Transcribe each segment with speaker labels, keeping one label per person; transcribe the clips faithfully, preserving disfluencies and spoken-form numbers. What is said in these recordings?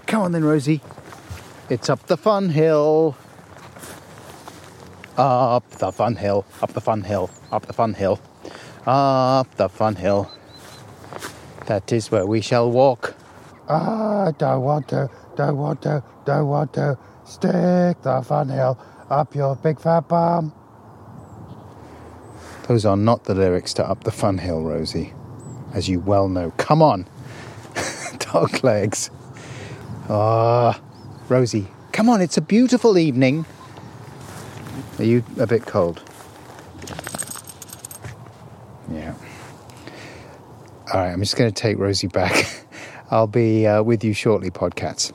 Speaker 1: Come on then, Rosie. It's up the fun hill. Up the fun hill, up the fun hill, up the fun hill, up the fun hill. That is where we shall walk. Ah, don't want to, don't want to, don't want to. Stick the fun hill up your big fat bum. Those are not the lyrics to Up the Fun Hill, Rosie, as you well know. Come on, dog legs. Ah, Rosie, come on, it's a beautiful evening. Are you a bit cold? Yeah. All right, I'm just going to take Rosie back. I'll be uh, with you shortly, Podcats.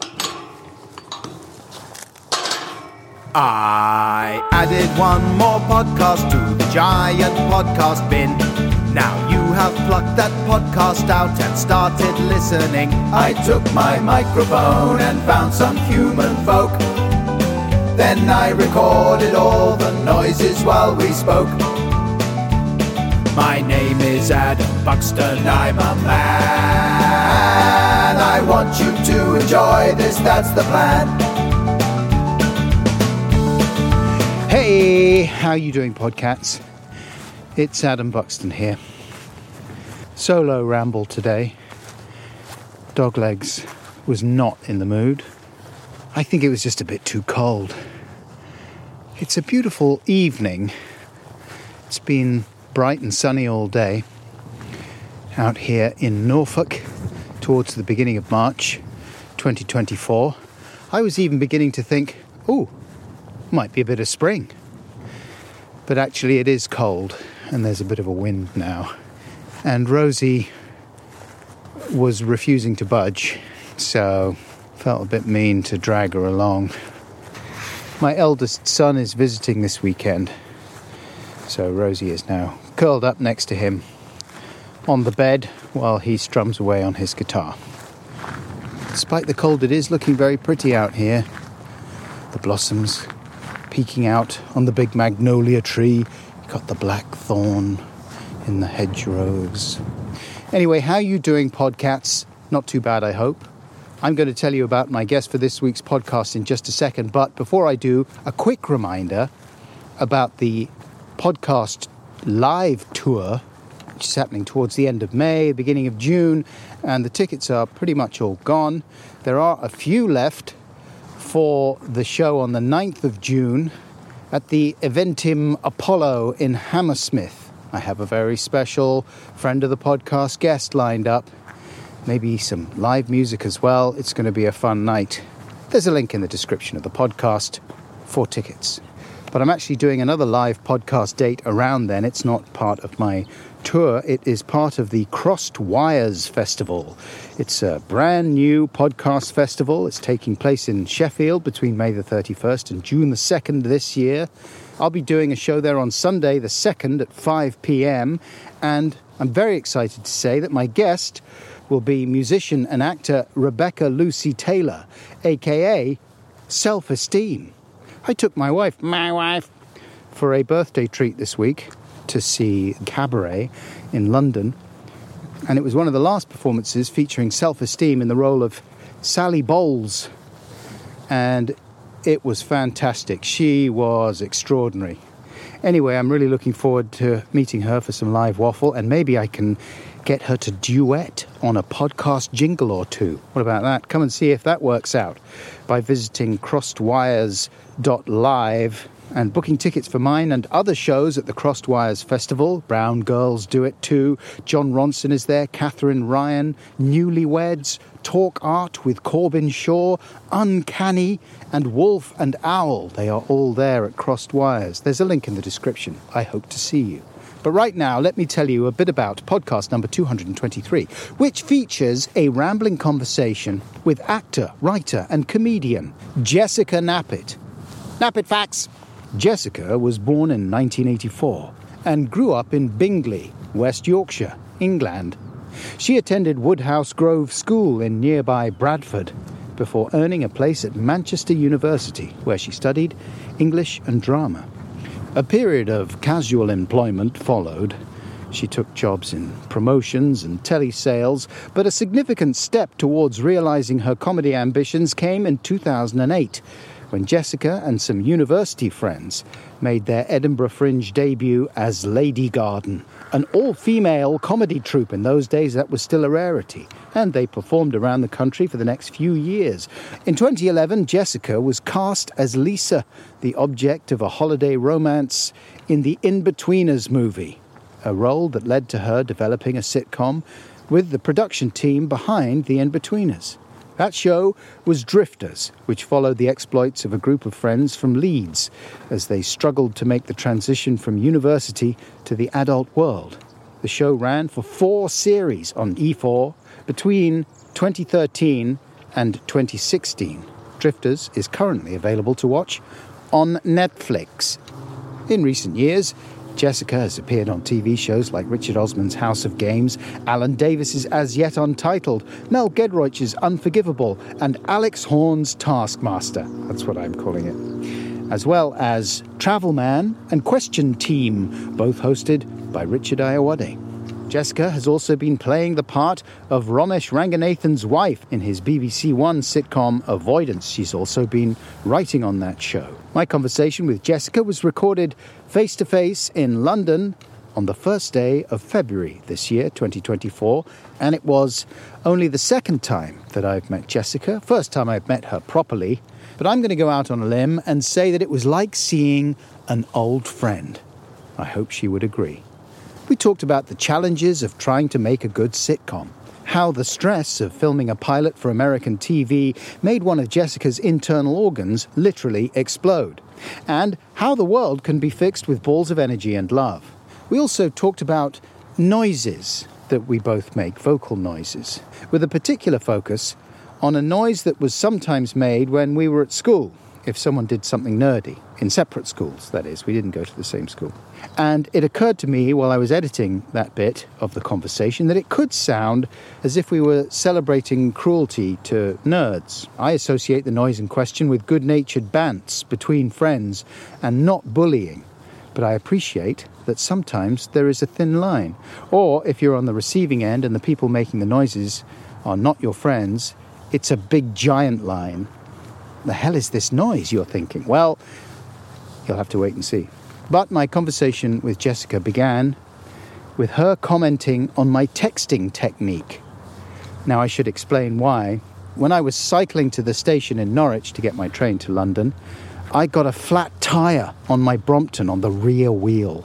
Speaker 2: I added one more podcast to the giant podcast bin. Now you have plucked that podcast out and started listening. I took my microphone and found some human folk. Then I recorded all the noises while we spoke. My name is Adam Buxton, I'm a man. I want you to enjoy this, that's the plan.
Speaker 1: Hey, how you doing, Podcats? It's Adam Buxton here. Solo ramble today. Doglegs was not in the mood. I think it was just a bit too cold. It's a beautiful evening. It's been bright and sunny all day out here in Norfolk towards the beginning of March twenty twenty-four. I was even beginning to think, oh, might be a bit of spring. But actually it is cold and there's a bit of a wind now. And Rosie was refusing to budge, so felt a bit mean to drag her along. My eldest son is visiting this weekend, so Rosie is now curled up next to him on the bed while he strums away on his guitar. Despite the cold, it is looking very pretty out here. The blossoms peeking out on the big magnolia tree. You've got the blackthorn in the hedgerows. Anyway, how you doing, Podcats? Not too bad, I hope. I'm going to tell you about my guest for this week's podcast in just a second, but before I do, a quick reminder about the podcast live tour, which is happening towards the end of May, beginning of June, and the tickets are pretty much all gone. There are a few left for the show on the ninth of June at the Eventim Apollo in Hammersmith. I have a very special friend of the podcast guest lined up. Maybe some live music as well. It's going to be a fun night. There's a link in the description of the podcast for tickets. But I'm actually doing another live podcast date around then. It's not part of my tour. It is part of the Crossed Wires Festival. It's a brand new podcast festival. It's taking place in Sheffield between May the thirty-first and June the second this year. I'll be doing a show there on Sunday the second at five p.m. And I'm very excited to say that my guest will be musician and actor Rebecca Lucy Taylor, a k a. Self-Esteem. I took my wife, my wife, for a birthday treat this week to see Cabaret in London. And it was one of the last performances featuring Self-Esteem in the role of Sally Bowles. And it was fantastic. She was extraordinary. Anyway, I'm really looking forward to meeting her for some live waffle, and maybe I can get her to duet on a podcast jingle or two. What about that? Come and see if that works out by visiting crossed wires dot live and booking tickets for mine and other shows at the Crossed Wires Festival. Brown Girls do it too. John Ronson is there, Catherine Ryan, Newlyweds, Talk Art with Corbin Shaw, Uncanny, and Wolf and Owl. They are all there at Crossed Wires. There's a link in the description. I hope to see you. But right now, let me tell you a bit about podcast number two hundred twenty-three, which features a rambling conversation with actor, writer, and comedian Jessica Knappett. Knappett Facts! Jessica was born in nineteen eighty-four and grew up in Bingley, West Yorkshire, England. She attended Woodhouse Grove School in nearby Bradford before earning a place at Manchester University, where she studied English and drama. A period of casual employment followed. She took jobs in promotions and telesales, but a significant step towards realising her comedy ambitions came in two thousand eight, when Jessica and some university friends made their Edinburgh Fringe debut as Lady Garden, an all-female comedy troupe. In those days, that was still a rarity, and they performed around the country for the next few years. In twenty eleven, Jessica was cast as Lisa, the object of a holiday romance in the In-Betweeners movie, a role that led to her developing a sitcom with the production team behind the In-Betweeners. That show was Drifters, which followed the exploits of a group of friends from Leeds as they struggled to make the transition from university to the adult world. The show ran for four series on E four between twenty thirteen and twenty sixteen. Drifters is currently available to watch on Netflix. In recent years, Jessica has appeared on T V shows like Richard Osman's House of Games, Alan Davis's As Yet Untitled, Mel Gedroich's Unforgivable, and Alex Horne's Taskmaster. That's what I'm calling it. As well as Travel Man and Question Team, both hosted by Richard Ayoade. Jessica has also been playing the part of Ramesh Ranganathan's wife in his B B C One sitcom Avoidance. She's also been writing on that show. My conversation with Jessica was recorded face-to-face in London on the first day of February this year, twenty twenty-four, and it was only the second time that I've met Jessica, first time I've met her properly, but I'm going to go out on a limb and say that it was like seeing an old friend. I hope she would agree. We talked about the challenges of trying to make a good sitcom, how the stress of filming a pilot for American T V made one of Jessica's internal organs literally explode, and how the world can be fixed with balls of energy and love. We also talked about noises that we both make, vocal noises, with a particular focus on a noise that was sometimes made when we were at school, if someone did something nerdy, in separate schools, that is. We didn't go to the same school. And it occurred to me while I was editing that bit of the conversation that it could sound as if we were celebrating cruelty to nerds. I associate the noise in question with good-natured bants between friends and not bullying. But I appreciate that sometimes there is a thin line. Or if you're on the receiving end and the people making the noises are not your friends, it's a big giant line. The hell is this noise, you're thinking? Well, you'll have to wait and see. But my conversation with Jessica began with her commenting on my texting technique. Now, I should explain why. When I was cycling to the station in Norwich to get my train to London, I got a flat tyre on my Brompton on the rear wheel,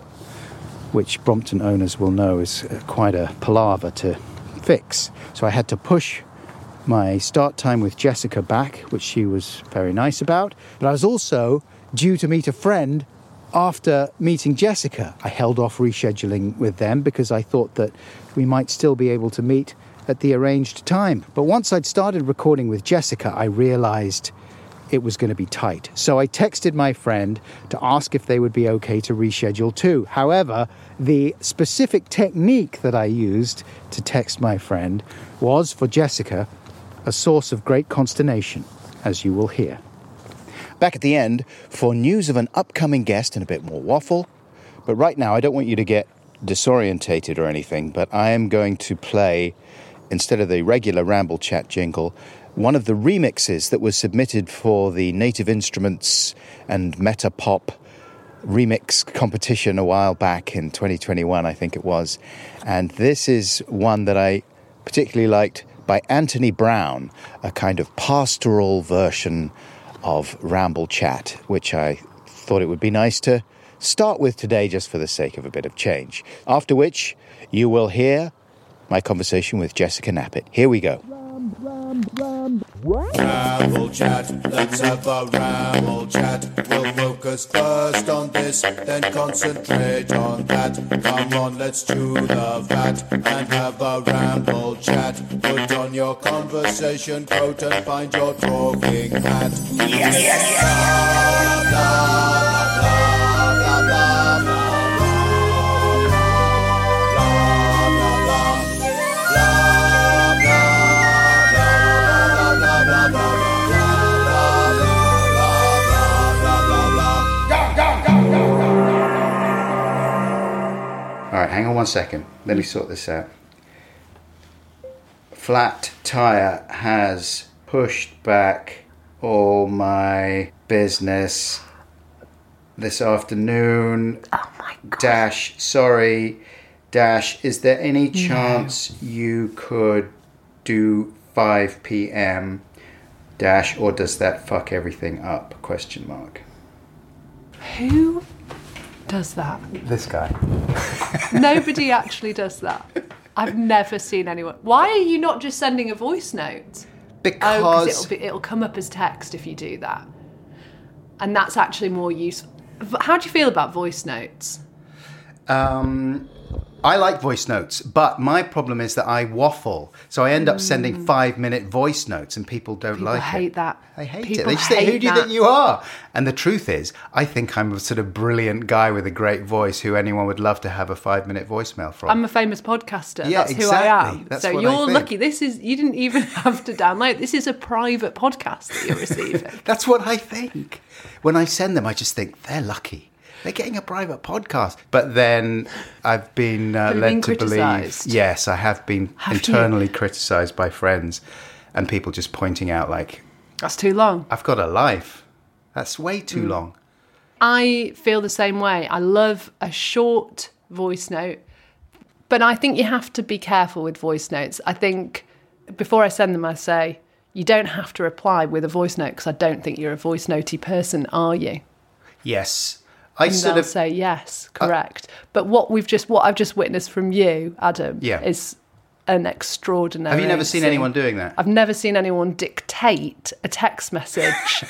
Speaker 1: which Brompton owners will know is quite a palaver to fix. So I had to push my start time with Jessica back, which she was very nice about. But I was also due to meet a friend after meeting Jessica. I held off rescheduling with them because I thought that we might still be able to meet at the arranged time. But once I'd started recording with Jessica, I realised it was going to be tight. So I texted my friend to ask if they would be okay to reschedule too. However, the specific technique that I used to text my friend was, for Jessica, a source of great consternation, as you will hear. Back at the end for news of an upcoming guest and a bit more waffle. But right now, I don't want you to get disorientated or anything, but I am going to play, instead of the regular Ramble Chat jingle, one of the remixes that was submitted for the Native Instruments and Meta Pop remix competition a while back in twenty twenty-one, I think it was. And this is one that I particularly liked by Anthony Brown, a kind of pastoral version of Ramble Chat, which I thought it would be nice to start with today just for the sake of a bit of change. After which, you will hear my conversation with Jessica Knappett. Here we go.
Speaker 2: Ramble Chat, let's have a ramble chat. We'll focus first on this, then concentrate on that. Come on, let's chew the fat and have a ramble chat. Put on your conversation coat and find your talking hat. Yes, yes, yes. Blah, blah, blah, blah, blah, blah.
Speaker 1: hang on one second. Let me sort this out. Flat tire has pushed back all my business this afternoon.
Speaker 3: Oh my God.
Speaker 1: Dash, sorry. Dash, is there any chance no. you could do five p.m. Dash, or does that fuck everything up? Question mark.
Speaker 3: Who does that?
Speaker 1: This guy.
Speaker 3: Nobody actually does that. I've never seen anyone. Why are you not just sending a voice note?
Speaker 1: Because
Speaker 3: oh, it'll, be, it'll come up as text if you do that. And that's actually more useful. How do you feel about voice notes?
Speaker 1: Um... I like voice notes, but my problem is that I waffle. So I end up sending five-minute voice notes and people don't
Speaker 3: people
Speaker 1: like
Speaker 3: hate
Speaker 1: it.
Speaker 3: that.
Speaker 1: They hate
Speaker 3: people
Speaker 1: it. They just
Speaker 3: hate
Speaker 1: think, who do you
Speaker 3: that.
Speaker 1: think you are? And the truth is, I think I'm a sort of brilliant guy with a great voice who anyone would love to have a five-minute voicemail from.
Speaker 3: I'm a famous podcaster.
Speaker 1: Yeah,
Speaker 3: That's
Speaker 1: exactly.
Speaker 3: who I am.
Speaker 1: That's
Speaker 3: so
Speaker 1: what
Speaker 3: you're
Speaker 1: I think.
Speaker 3: lucky. This is you didn't even have to download. This is a private podcast that you're receiving.
Speaker 1: That's what I think. When I send them, I just think they're lucky. They're getting a private podcast. But then I've been uh, led
Speaker 3: been
Speaker 1: to
Speaker 3: criticised?
Speaker 1: believe... Yes, I have been
Speaker 3: have
Speaker 1: internally criticised by friends and people just pointing out, like...
Speaker 3: That's too long.
Speaker 1: I've got a life. That's way too mm. long.
Speaker 3: I feel the same way. I love a short voice note. But I think you have to be careful with voice notes. I think before I send them, I say, you don't have to reply with a voice note because I don't think you're a voice notey person, are you?
Speaker 1: Yes. I
Speaker 3: and
Speaker 1: sort
Speaker 3: they'll
Speaker 1: of
Speaker 3: say yes, correct. Uh, but what we've just, what I've just witnessed from you, Adam,
Speaker 1: yeah.
Speaker 3: is an extraordinary.
Speaker 1: Have you never seen
Speaker 3: scene.
Speaker 1: anyone doing that?
Speaker 3: I've never seen anyone dictate a text message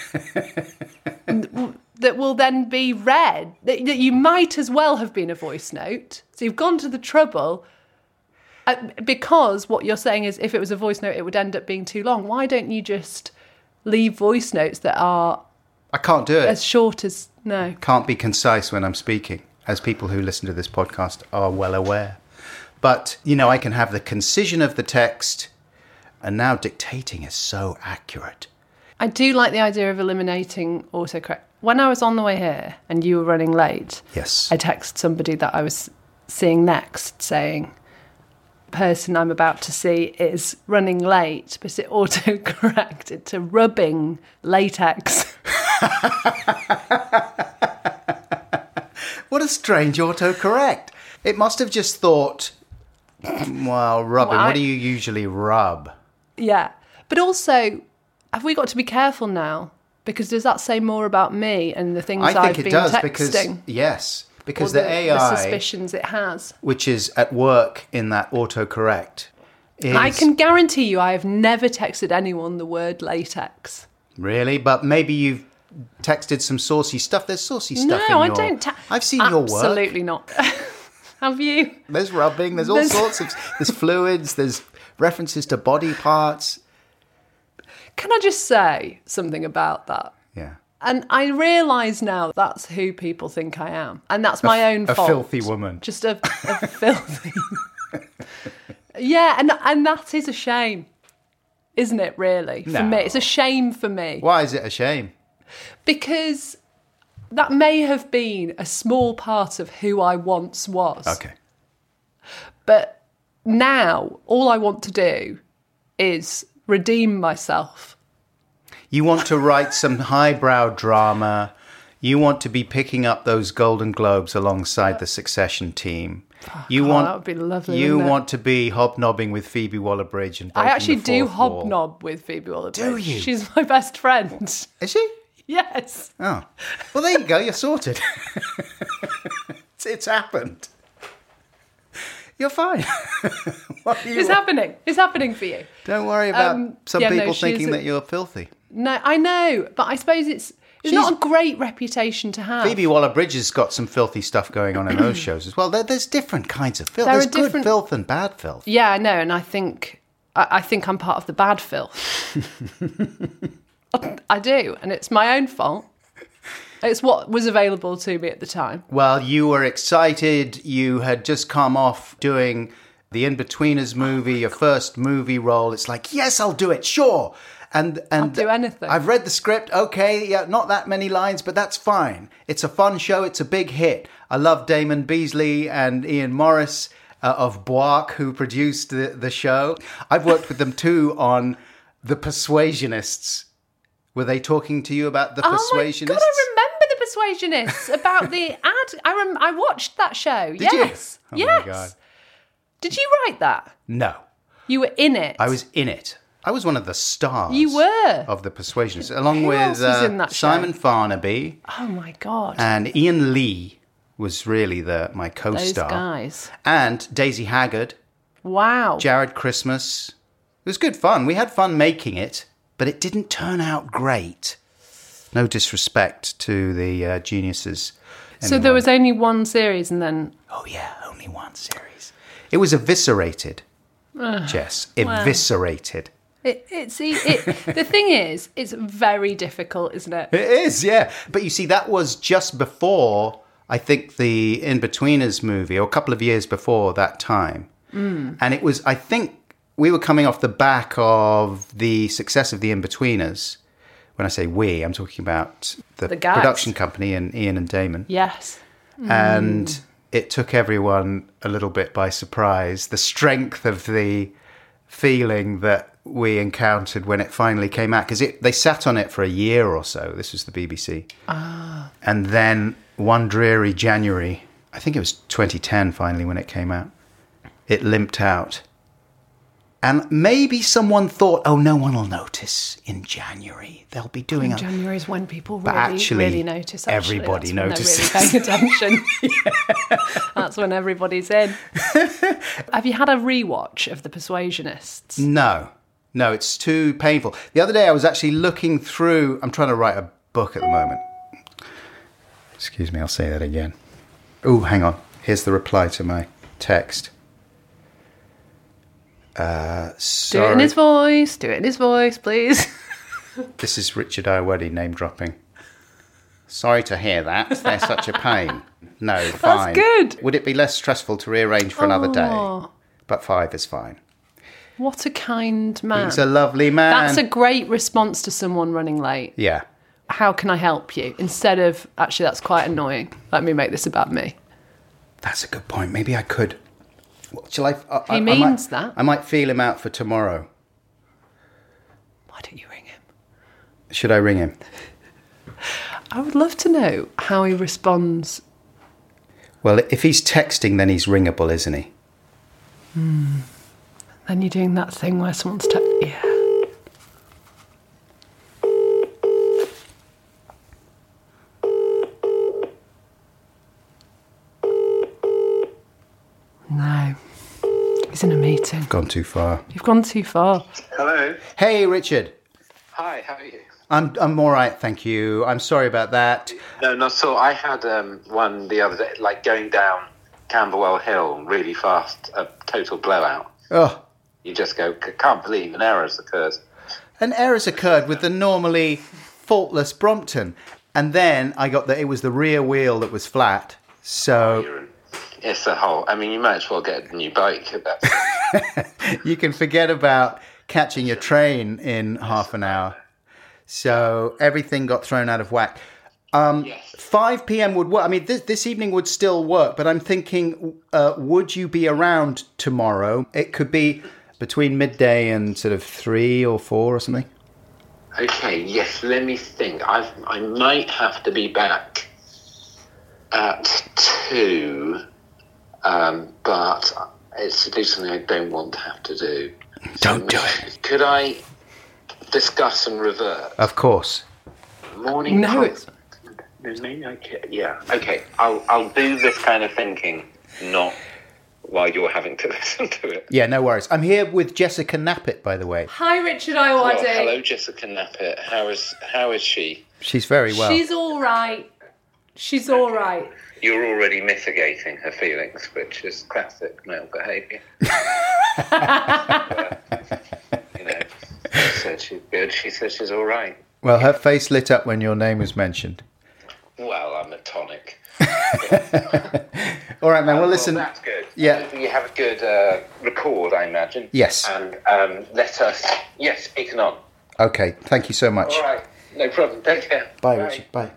Speaker 3: that will then be read. That, that you might as well have been a voice note. So you've gone to the trouble. Uh, because what you're saying is, if it was a voice note, it would end up being too long. Why don't you just leave voice notes that are?
Speaker 1: I can't do it.
Speaker 3: As short as, no.
Speaker 1: Can't be concise when I'm speaking, as people who listen to this podcast are well aware. But, you know, I can have the concision of the text, and now dictating is so accurate.
Speaker 3: I do like the idea of eliminating autocorrect. When I was on the way here and you were running late,
Speaker 1: yes,
Speaker 3: I texted somebody that I was seeing next saying, person I'm about to see is running late, but it auto-corrected to rubbing latex.
Speaker 1: What a strange autocorrect. It must have just thought, well, rubbing,
Speaker 3: well, I,
Speaker 1: what do you usually rub?
Speaker 3: Yeah. But also, have we got to be careful now? Because does that say more about me and the things
Speaker 1: I think
Speaker 3: I've
Speaker 1: it
Speaker 3: been
Speaker 1: does
Speaker 3: texting?
Speaker 1: because, yes, because
Speaker 3: the,
Speaker 1: the A I,
Speaker 3: the suspicions it has,
Speaker 1: which is at work in that autocorrect, is...
Speaker 3: I can guarantee you I have never texted anyone the word latex.
Speaker 1: Really? But maybe you've texted some saucy stuff. There's saucy stuff
Speaker 3: no,
Speaker 1: in
Speaker 3: I
Speaker 1: your...
Speaker 3: don't. Ta-
Speaker 1: I've seen your work.
Speaker 3: Absolutely not. Have you?
Speaker 1: There's rubbing. There's all
Speaker 3: There's...
Speaker 1: sorts of... There's fluids. There's references to body parts.
Speaker 3: Can I just say something about that?
Speaker 1: Yeah.
Speaker 3: And I realise now that's who people think I am. And that's my
Speaker 1: a,
Speaker 3: own
Speaker 1: a
Speaker 3: fault.
Speaker 1: A filthy woman.
Speaker 3: Just a, a filthy... Yeah, and and that is a shame, isn't it, really? For
Speaker 1: no.
Speaker 3: me. It's a shame for me.
Speaker 1: Why is it a shame?
Speaker 3: Because that may have been a small part of who I once was.
Speaker 1: Okay.
Speaker 3: But now, all I want to do is redeem myself.
Speaker 1: You want to write some highbrow drama. You want to be picking up those Golden Globes alongside the Succession team.
Speaker 3: Oh,
Speaker 1: you
Speaker 3: God,
Speaker 1: want
Speaker 3: that would be lovely.
Speaker 1: You
Speaker 3: wouldn't it?
Speaker 1: want to be hobnobbing with Phoebe Waller-Bridge and
Speaker 3: I
Speaker 1: breaking
Speaker 3: actually
Speaker 1: the
Speaker 3: do
Speaker 1: fourth wall.
Speaker 3: hobnob with Phoebe Waller-Bridge.
Speaker 1: Do you?
Speaker 3: She's my best friend.
Speaker 1: Is she?
Speaker 3: Yes.
Speaker 1: Oh, well, there you go. You're sorted. it's, it's happened. You're fine. What you
Speaker 3: It's
Speaker 1: want?
Speaker 3: happening. It's happening for you.
Speaker 1: Don't worry about
Speaker 3: Um,
Speaker 1: some
Speaker 3: yeah, no,
Speaker 1: people
Speaker 3: she's
Speaker 1: thinking
Speaker 3: a-
Speaker 1: that you're filthy.
Speaker 3: No, I know, but I suppose it's it's
Speaker 1: She's-
Speaker 3: not a great reputation to have.
Speaker 1: Phoebe Waller-Bridge has got some filthy stuff going on in those shows as well. There, there's different kinds of filth.
Speaker 3: There
Speaker 1: There's
Speaker 3: are
Speaker 1: good
Speaker 3: different-
Speaker 1: filth and bad filth.
Speaker 3: Yeah, I know, and I think I, I think I'm part of the bad filth. I do, and it's my own fault. It's what was available to me at the time.
Speaker 1: Well, you were excited. You had just come off doing The In-Betweeners movie, your first movie role, it's like, yes, I'll do it, sure. And and
Speaker 3: I'll do anything.
Speaker 1: I've read the script, okay, yeah, not that many lines, but that's fine. It's a fun show, it's a big hit. I love Damon Beasley and Ian Morris uh, of Boark, who produced the, the show. I've worked with them too on The Persuasionists. Were they talking to you about The Persuasionists?
Speaker 3: Oh my God, I remember The Persuasionists, about the ad. I rem- I watched that show,
Speaker 1: Did
Speaker 3: yes.
Speaker 1: you? Oh
Speaker 3: yes.
Speaker 1: my God.
Speaker 3: Did you write that?
Speaker 1: No.
Speaker 3: You were in it?
Speaker 1: I was in it. I was one of the stars.
Speaker 3: You were?
Speaker 1: Of The Persuasionists, along
Speaker 3: Who
Speaker 1: with
Speaker 3: else was
Speaker 1: uh,
Speaker 3: in that show?
Speaker 1: Simon Farnaby.
Speaker 3: Oh my God.
Speaker 1: And Ian Lee was really the my co-star.
Speaker 3: Those guys.
Speaker 1: And Daisy Haggard,
Speaker 3: Wow.
Speaker 1: Jared Christmas. It was good fun. We had fun making it, but it didn't turn out great. No disrespect to the uh, geniuses.
Speaker 3: So
Speaker 1: Anyone.
Speaker 3: there was only one series and then...
Speaker 1: Oh yeah, only one series. It was eviscerated, Jess. Eviscerated.
Speaker 3: It, it's it, the thing is, it's very difficult, isn't it?
Speaker 1: It is, yeah. But you see, that was just before, I think, the In-Betweeners movie, or a couple of years before that time. Mm. And it was, I think, we were coming off the back of the success of the In-Betweeners. When I say we, I'm talking about the,
Speaker 3: The guys.
Speaker 1: production company and Ian and Damon.
Speaker 3: Yes.
Speaker 1: And it took everyone a little bit by surprise. The strength of the feeling that we encountered when it finally came out, because they sat on it for a year or so. This was the B B C. Ah. And then one dreary January, I think it was twenty ten finally when it came out, it limped out. And maybe someone thought, oh, no one will notice in January. They'll be doing
Speaker 3: In
Speaker 1: it.
Speaker 3: January is when people
Speaker 1: But
Speaker 3: really,
Speaker 1: actually,
Speaker 3: really notice. Actually.
Speaker 1: everybody
Speaker 3: That's
Speaker 1: notices.
Speaker 3: when they're really paying attention. That's when everybody's in. Have you had a rewatch of The Persuasionists?
Speaker 1: No, no, it's too painful. The other day I was actually looking through, I'm trying to write a book at the moment. Excuse me, I'll say that again. Oh, hang on. Here's the reply to my text. Uh, sorry.
Speaker 3: Do it in his voice. Do it in his voice, please.
Speaker 1: This is Richard Ayoade name dropping. Sorry to hear that. They're such a pain. No, fine.
Speaker 3: good.
Speaker 1: Would it be less stressful to rearrange for another day?
Speaker 3: Oh.
Speaker 1: But five is fine.
Speaker 3: What a kind man.
Speaker 1: He's a lovely man.
Speaker 3: That's a great response to someone running late.
Speaker 1: Yeah.
Speaker 3: How can I help you? Instead of, actually, that's quite annoying. Let me make this about me.
Speaker 1: That's a good point. Maybe I could. What, shall I? I
Speaker 3: He
Speaker 1: I,
Speaker 3: means
Speaker 1: I might,
Speaker 3: that.
Speaker 1: I might feel him out for tomorrow.
Speaker 3: Why don't you ring him?
Speaker 1: Should I ring him?
Speaker 3: I would love to know how he responds.
Speaker 1: Well, if he's texting, then he's ringable, isn't he?
Speaker 3: Hmm. Then you're doing that thing where someone's te- yeah. No. He's in a meeting.
Speaker 1: Gone too far.
Speaker 3: You've gone too far.
Speaker 4: Hello.
Speaker 1: Hey, Richard.
Speaker 4: Hi, how are you?
Speaker 1: I'm I'm all right, thank you. I'm sorry about that.
Speaker 4: No, not so. I had um, one the other day, like going down Camberwell Hill really fast, a total blowout.
Speaker 1: Oh,
Speaker 4: You just go, "C- can't believe an error has occurred.
Speaker 1: an error's occurred with the normally faultless Brompton, and then I got that it was the rear wheel that was flat. So
Speaker 4: You're in- It's a whole. I mean, you might as well get a new bike at that.
Speaker 1: you can forget about catching your train in half an hour. So everything got thrown out of whack. Um,
Speaker 4: Yes.
Speaker 1: five p.m. would work. I mean, this, this evening would still work, but I'm thinking, uh, would you be around tomorrow? It could be between midday and sort of three or four or something.
Speaker 4: Okay, yes, let me think. I've, I might have to be back at two, um, but it's to do something I don't want to have to do.
Speaker 1: Don't do it.
Speaker 4: Could I discuss and revert?
Speaker 1: Of course.
Speaker 4: Morning.
Speaker 3: No,
Speaker 4: call-
Speaker 3: it's-
Speaker 4: Maybe I can- yeah. Okay. I'll I'll do this kind of thinking, not while you're having to listen to it.
Speaker 1: Yeah, no worries. I'm here with Jessica Knappett, by the way.
Speaker 3: Hi, Richard
Speaker 4: Well,
Speaker 3: Ayoade.
Speaker 4: hello, Jessica Knappett. How is how is she?
Speaker 1: She's very well.
Speaker 3: She's all right. She's all right.
Speaker 4: You're already mitigating her feelings, which is classic male behaviour. You know, she said she's good. She said she's all right.
Speaker 1: Well, her face lit up when your name was mentioned.
Speaker 4: Well, I'm a tonic.
Speaker 1: All right, man. Well,
Speaker 4: Well,
Speaker 1: listen.
Speaker 4: that's good.
Speaker 1: Yeah.
Speaker 4: You have a good uh, record, I imagine.
Speaker 1: Yes.
Speaker 4: And um, let us, yes, speak on.
Speaker 1: Okay. Thank you so much.
Speaker 4: All right. No problem. Take care.
Speaker 1: Bye, Richard. Bye.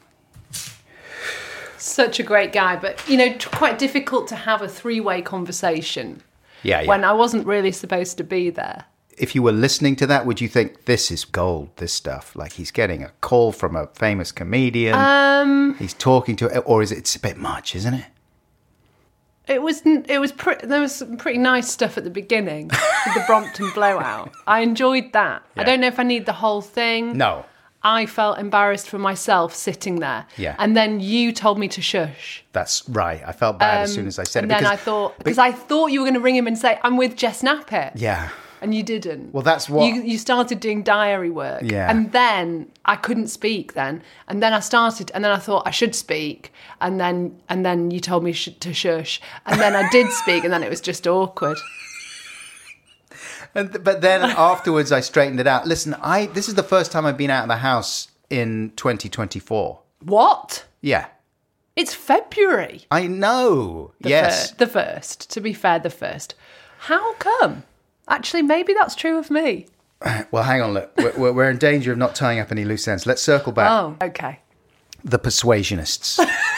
Speaker 3: Such a great guy, but, you know, t- quite difficult to have a three-way conversation
Speaker 1: Yeah, yeah.
Speaker 3: when I wasn't really supposed to be there.
Speaker 1: If you were listening to that, would you think this is gold, this stuff? Like he's getting a call from a famous comedian.
Speaker 3: Um,
Speaker 1: he's talking to, or is it, it's a bit much, isn't it?
Speaker 3: it was it was pre- there was some pretty nice stuff at the beginning with the Brompton blowout. I enjoyed that.
Speaker 1: Yeah.
Speaker 3: I don't know if I need the whole thing.
Speaker 1: No.
Speaker 3: I felt embarrassed for myself sitting there.
Speaker 1: Yeah.
Speaker 3: And then you told me to shush.
Speaker 1: That's right. I felt bad as soon as I said
Speaker 3: and
Speaker 1: it.
Speaker 3: then
Speaker 1: because,
Speaker 3: I thought, because I thought you were going to ring him and say, I'm with Jess Knappett.
Speaker 1: Yeah.
Speaker 3: And you didn't.
Speaker 1: Well, that's what-
Speaker 3: You, you started doing diary work.
Speaker 1: Yeah.
Speaker 3: And then I couldn't speak then. And then I started, and then I thought I should speak. And then and then you told me sh- to shush. And then I did speak, and then it was just awkward.
Speaker 1: And, but then afterwards, I straightened it out. Listen, I this is the first time I've been out of the house in twenty twenty-four.
Speaker 3: What?
Speaker 1: Yeah.
Speaker 3: It's February.
Speaker 1: I know.
Speaker 3: The
Speaker 1: yes.
Speaker 3: fir- the first. To be fair, the first. How come? Actually, maybe that's true of me.
Speaker 1: Well, hang on. Look, we're, we're in danger of not tying up any loose ends. Let's circle back.
Speaker 3: Oh, okay.
Speaker 1: The Persuasionists.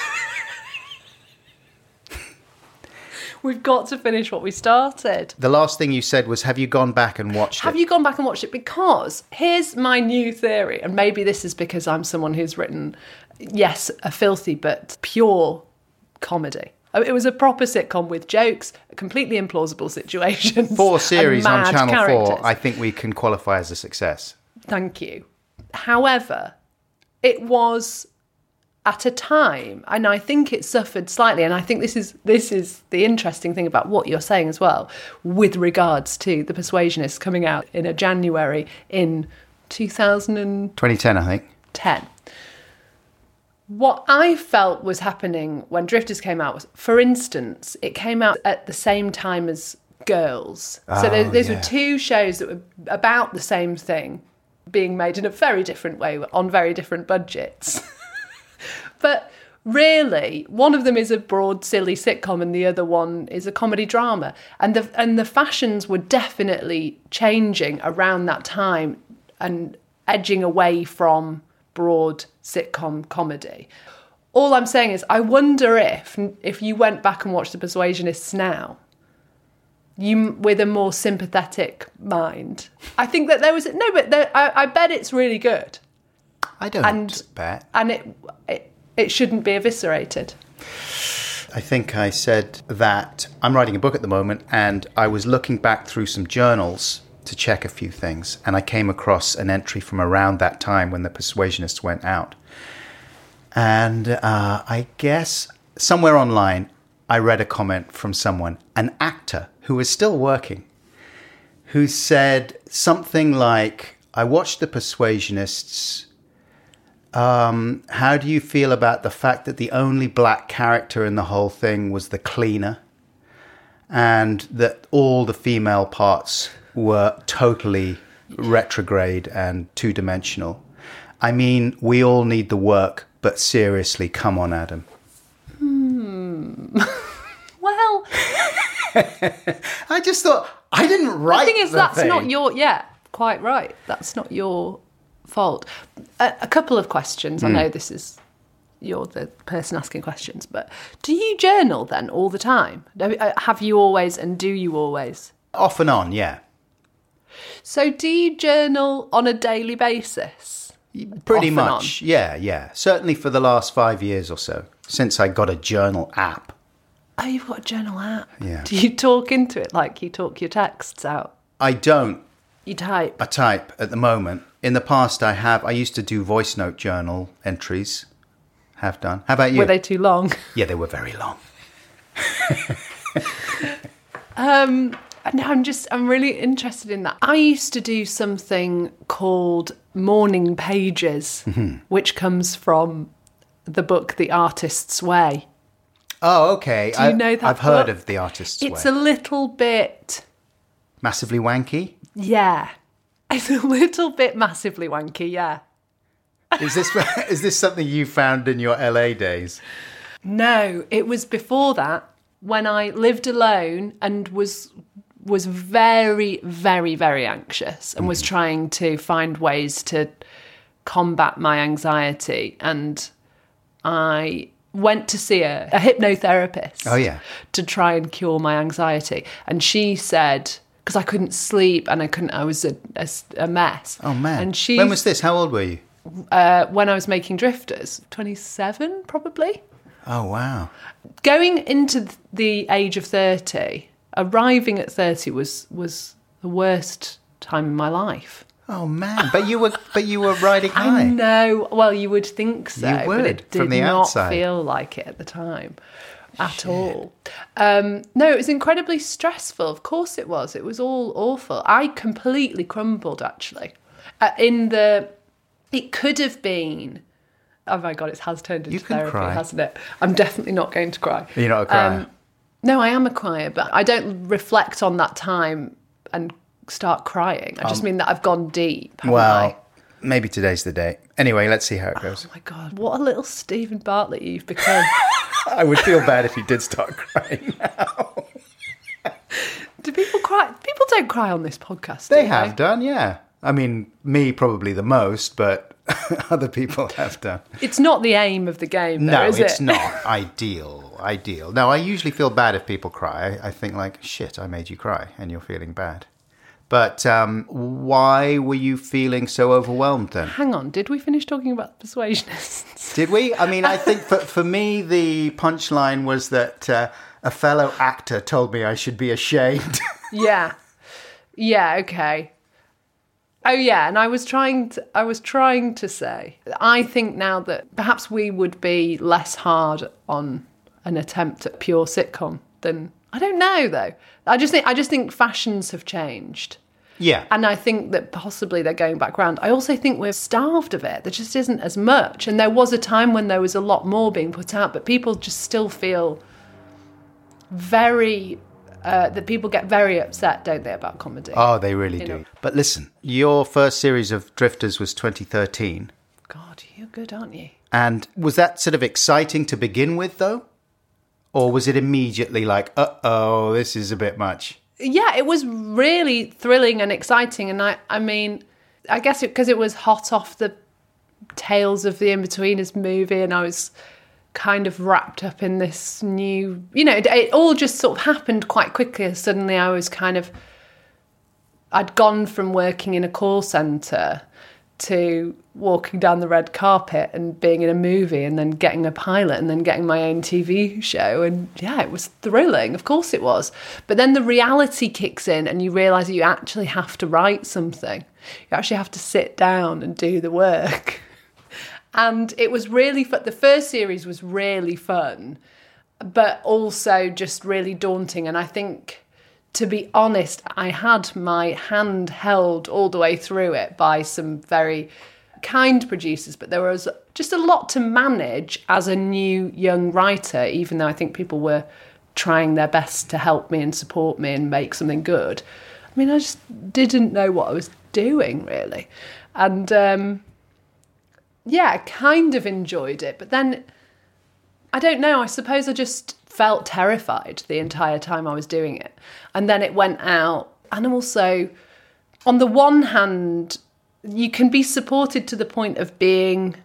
Speaker 3: We've got to finish what we started.
Speaker 1: The last thing you said was, have you gone back and watched
Speaker 3: Have
Speaker 1: it?
Speaker 3: you gone back and watched it? Because here's my new theory, and maybe this is because I'm someone who's written, yes, a filthy but pure comedy. It was a proper sitcom with jokes, completely implausible situations.
Speaker 1: Four series
Speaker 3: and
Speaker 1: on
Speaker 3: mad
Speaker 1: Channel
Speaker 3: characters.
Speaker 1: four, I think we can qualify as a success.
Speaker 3: Thank you. However, it was at a time, and I think it suffered slightly, and I think this is this is the interesting thing about what you're saying as well, with regards to The Persuasionists coming out in a January in two thousand
Speaker 1: twenty ten, I think.
Speaker 3: ten. What I felt was happening when Drifters came out was, for instance, it came out at the same time as Girls. so
Speaker 1: Oh,
Speaker 3: there, those
Speaker 1: yeah.
Speaker 3: were two shows that were about the same thing, being made in a very different way on very different budgets. But really, one of them is a broad, silly sitcom and the other one is a comedy drama. And the and the fashions were definitely changing around that time and edging away from broad sitcom comedy. All I'm saying is, I wonder if if you went back and watched The Persuasionists now, you with a more sympathetic mind. I think that there was no, but there, I, I bet it's really good,
Speaker 1: I don't
Speaker 3: and
Speaker 1: bet.
Speaker 3: and it, it it shouldn't be eviscerated.
Speaker 1: I think I said that I'm writing a book at the moment, and I was looking back through some journals to check a few things, and I came across an entry from around that time when The Persuasionists went out. And uh, I guess somewhere online, I read a comment from someone, an actor who is still working, who said something like, I watched The Persuasionists. Um, how do you feel about the fact that the only black character in the whole thing was the cleaner, and that all the female parts were totally retrograde and two-dimensional? I mean, we all need the work, but seriously, come on, Adam.
Speaker 3: Hmm. Well,
Speaker 1: I just thought, I didn't write
Speaker 3: the thing is,
Speaker 1: the
Speaker 3: that's
Speaker 1: thing.
Speaker 3: not your... Yeah, quite right. That's not your fault. A, a couple of questions. I know this is... You're the person asking questions, but do you journal then all the time? Have you always, and do you always?
Speaker 1: Off and on, yeah.
Speaker 3: So do you journal on a daily basis?
Speaker 1: Pretty
Speaker 3: Off and
Speaker 1: much, yeah, yeah. Certainly for the last five years or so, since I got a journal app.
Speaker 3: Oh, you've got a journal app.
Speaker 1: Yeah.
Speaker 3: Do you talk into it like you talk your texts out?
Speaker 1: I don't.
Speaker 3: You type?
Speaker 1: I type at the moment. In the past, I have. I used to do voice note journal entries. Have done. How about you?
Speaker 3: Were they too long?
Speaker 1: Yeah, they were very long.
Speaker 3: um, no, I'm just, I'm really interested in that. I used to do something called Morning Pages,
Speaker 1: Mm-hmm.
Speaker 3: which comes from the book The Artist's Way.
Speaker 1: Oh, okay.
Speaker 3: Do you
Speaker 1: I,
Speaker 3: know that
Speaker 1: I've heard
Speaker 3: book?
Speaker 1: of The Artist's
Speaker 3: It's
Speaker 1: Way.
Speaker 3: a little bit...
Speaker 1: Massively wanky?
Speaker 3: Yeah. It's a little bit massively wanky, yeah.
Speaker 1: Is this is this something you found in your L A days?
Speaker 3: No, it was before that, when I lived alone and was was very, very, very anxious and was trying to find ways to combat my anxiety. And I went to see a, a hypnotherapist.
Speaker 1: Oh, yeah.
Speaker 3: To try and cure my anxiety. And she said, because I couldn't sleep and I couldn't, I was a, a, a mess.
Speaker 1: Oh, man.
Speaker 3: And she,
Speaker 1: when was this? How old were you?
Speaker 3: Uh, when I was making Drifters, twenty-seven probably.
Speaker 1: Oh, wow.
Speaker 3: Going into the age of thirty, arriving at thirty was was the worst time in my life.
Speaker 1: Oh, man. But you were but you were riding high.
Speaker 3: I know. Well, you would think so.
Speaker 1: You would,
Speaker 3: but it did
Speaker 1: from the
Speaker 3: not
Speaker 1: outside.
Speaker 3: feel like it at the time at all. Um, no, it was incredibly stressful. Of course it was. It was all awful. I completely crumbled, actually. Uh, in the... It could have been... Oh, my God, it has turned into
Speaker 1: You can
Speaker 3: therapy,
Speaker 1: cry.
Speaker 3: hasn't it? I'm definitely not going to cry.
Speaker 1: You're not a crier?
Speaker 3: Um, no, I am a crier, but I don't reflect on that time and start crying. I just mean that I've gone deep. haven't
Speaker 1: well,
Speaker 3: I?
Speaker 1: maybe today's the day. Anyway, let's see how it goes.
Speaker 3: Oh my God, what a little Stephen Bartlett you've become.
Speaker 1: I would feel bad if you did start crying now.
Speaker 3: Do people cry? People don't cry on this podcast,
Speaker 1: They
Speaker 3: do
Speaker 1: have done, yeah. I mean, me probably the most, but other people have done.
Speaker 3: It's not the aim of the game, though,
Speaker 1: No,
Speaker 3: is
Speaker 1: it's
Speaker 3: it?
Speaker 1: not ideal. Ideal. No, I usually feel bad if people cry. I, I think like, shit, I made you cry, and you're feeling bad. But um, why were you feeling so overwhelmed then?
Speaker 3: Hang on, did we finish talking about persuasionists?
Speaker 1: Did we? I mean, I think for, for me, the punchline was that uh, a fellow actor told me I should be ashamed.
Speaker 3: Yeah. Yeah, okay. Oh yeah, and I was trying to I was trying to say, I think now that perhaps we would be less hard on an attempt at pure sitcom than I don't know though. I just think I just think fashions have changed.
Speaker 1: Yeah.
Speaker 3: And I think that possibly they're going back round. I also think we're starved of it. There just isn't as much. And there was a time when there was a lot more being put out, but people just still feel very Uh, that people get very upset, don't they, about comedy?
Speaker 1: Oh, they really
Speaker 3: You
Speaker 1: do.
Speaker 3: know.
Speaker 1: But listen, your first series of Drifters was twenty thirteen.
Speaker 3: God, you're good, aren't you?
Speaker 1: And was that sort of exciting to begin with, though? Or was it immediately like, uh-oh, this is a bit much?
Speaker 3: Yeah, it was really thrilling and exciting. And I, I mean, I guess because it, it was hot off the tails of the In-Betweeners movie and I was kind of wrapped up in this new, you know, it, it all just sort of happened quite quickly. Suddenly I was kind of, I'd gone from working in a call centre to walking down the red carpet and being in a movie and then getting a pilot and then getting my own T V show. And yeah, it was thrilling. Of course it was. But then the reality kicks in and you realise that you actually have to write something. You actually have to sit down and do the work. And it was really fun. The first series was really fun, but also just really daunting. And I think, to be honest, I had my hand held all the way through it by some very kind producers, but there was just a lot to manage as a new young writer, even though I think people were trying their best to help me and support me and make something good. I mean, I just didn't know what I was doing, really. And um, yeah, I kind of enjoyed it, but then, I don't know, I suppose I just felt terrified the entire time I was doing it. And then it went out. And also, on the one hand, you can be supported to the point of being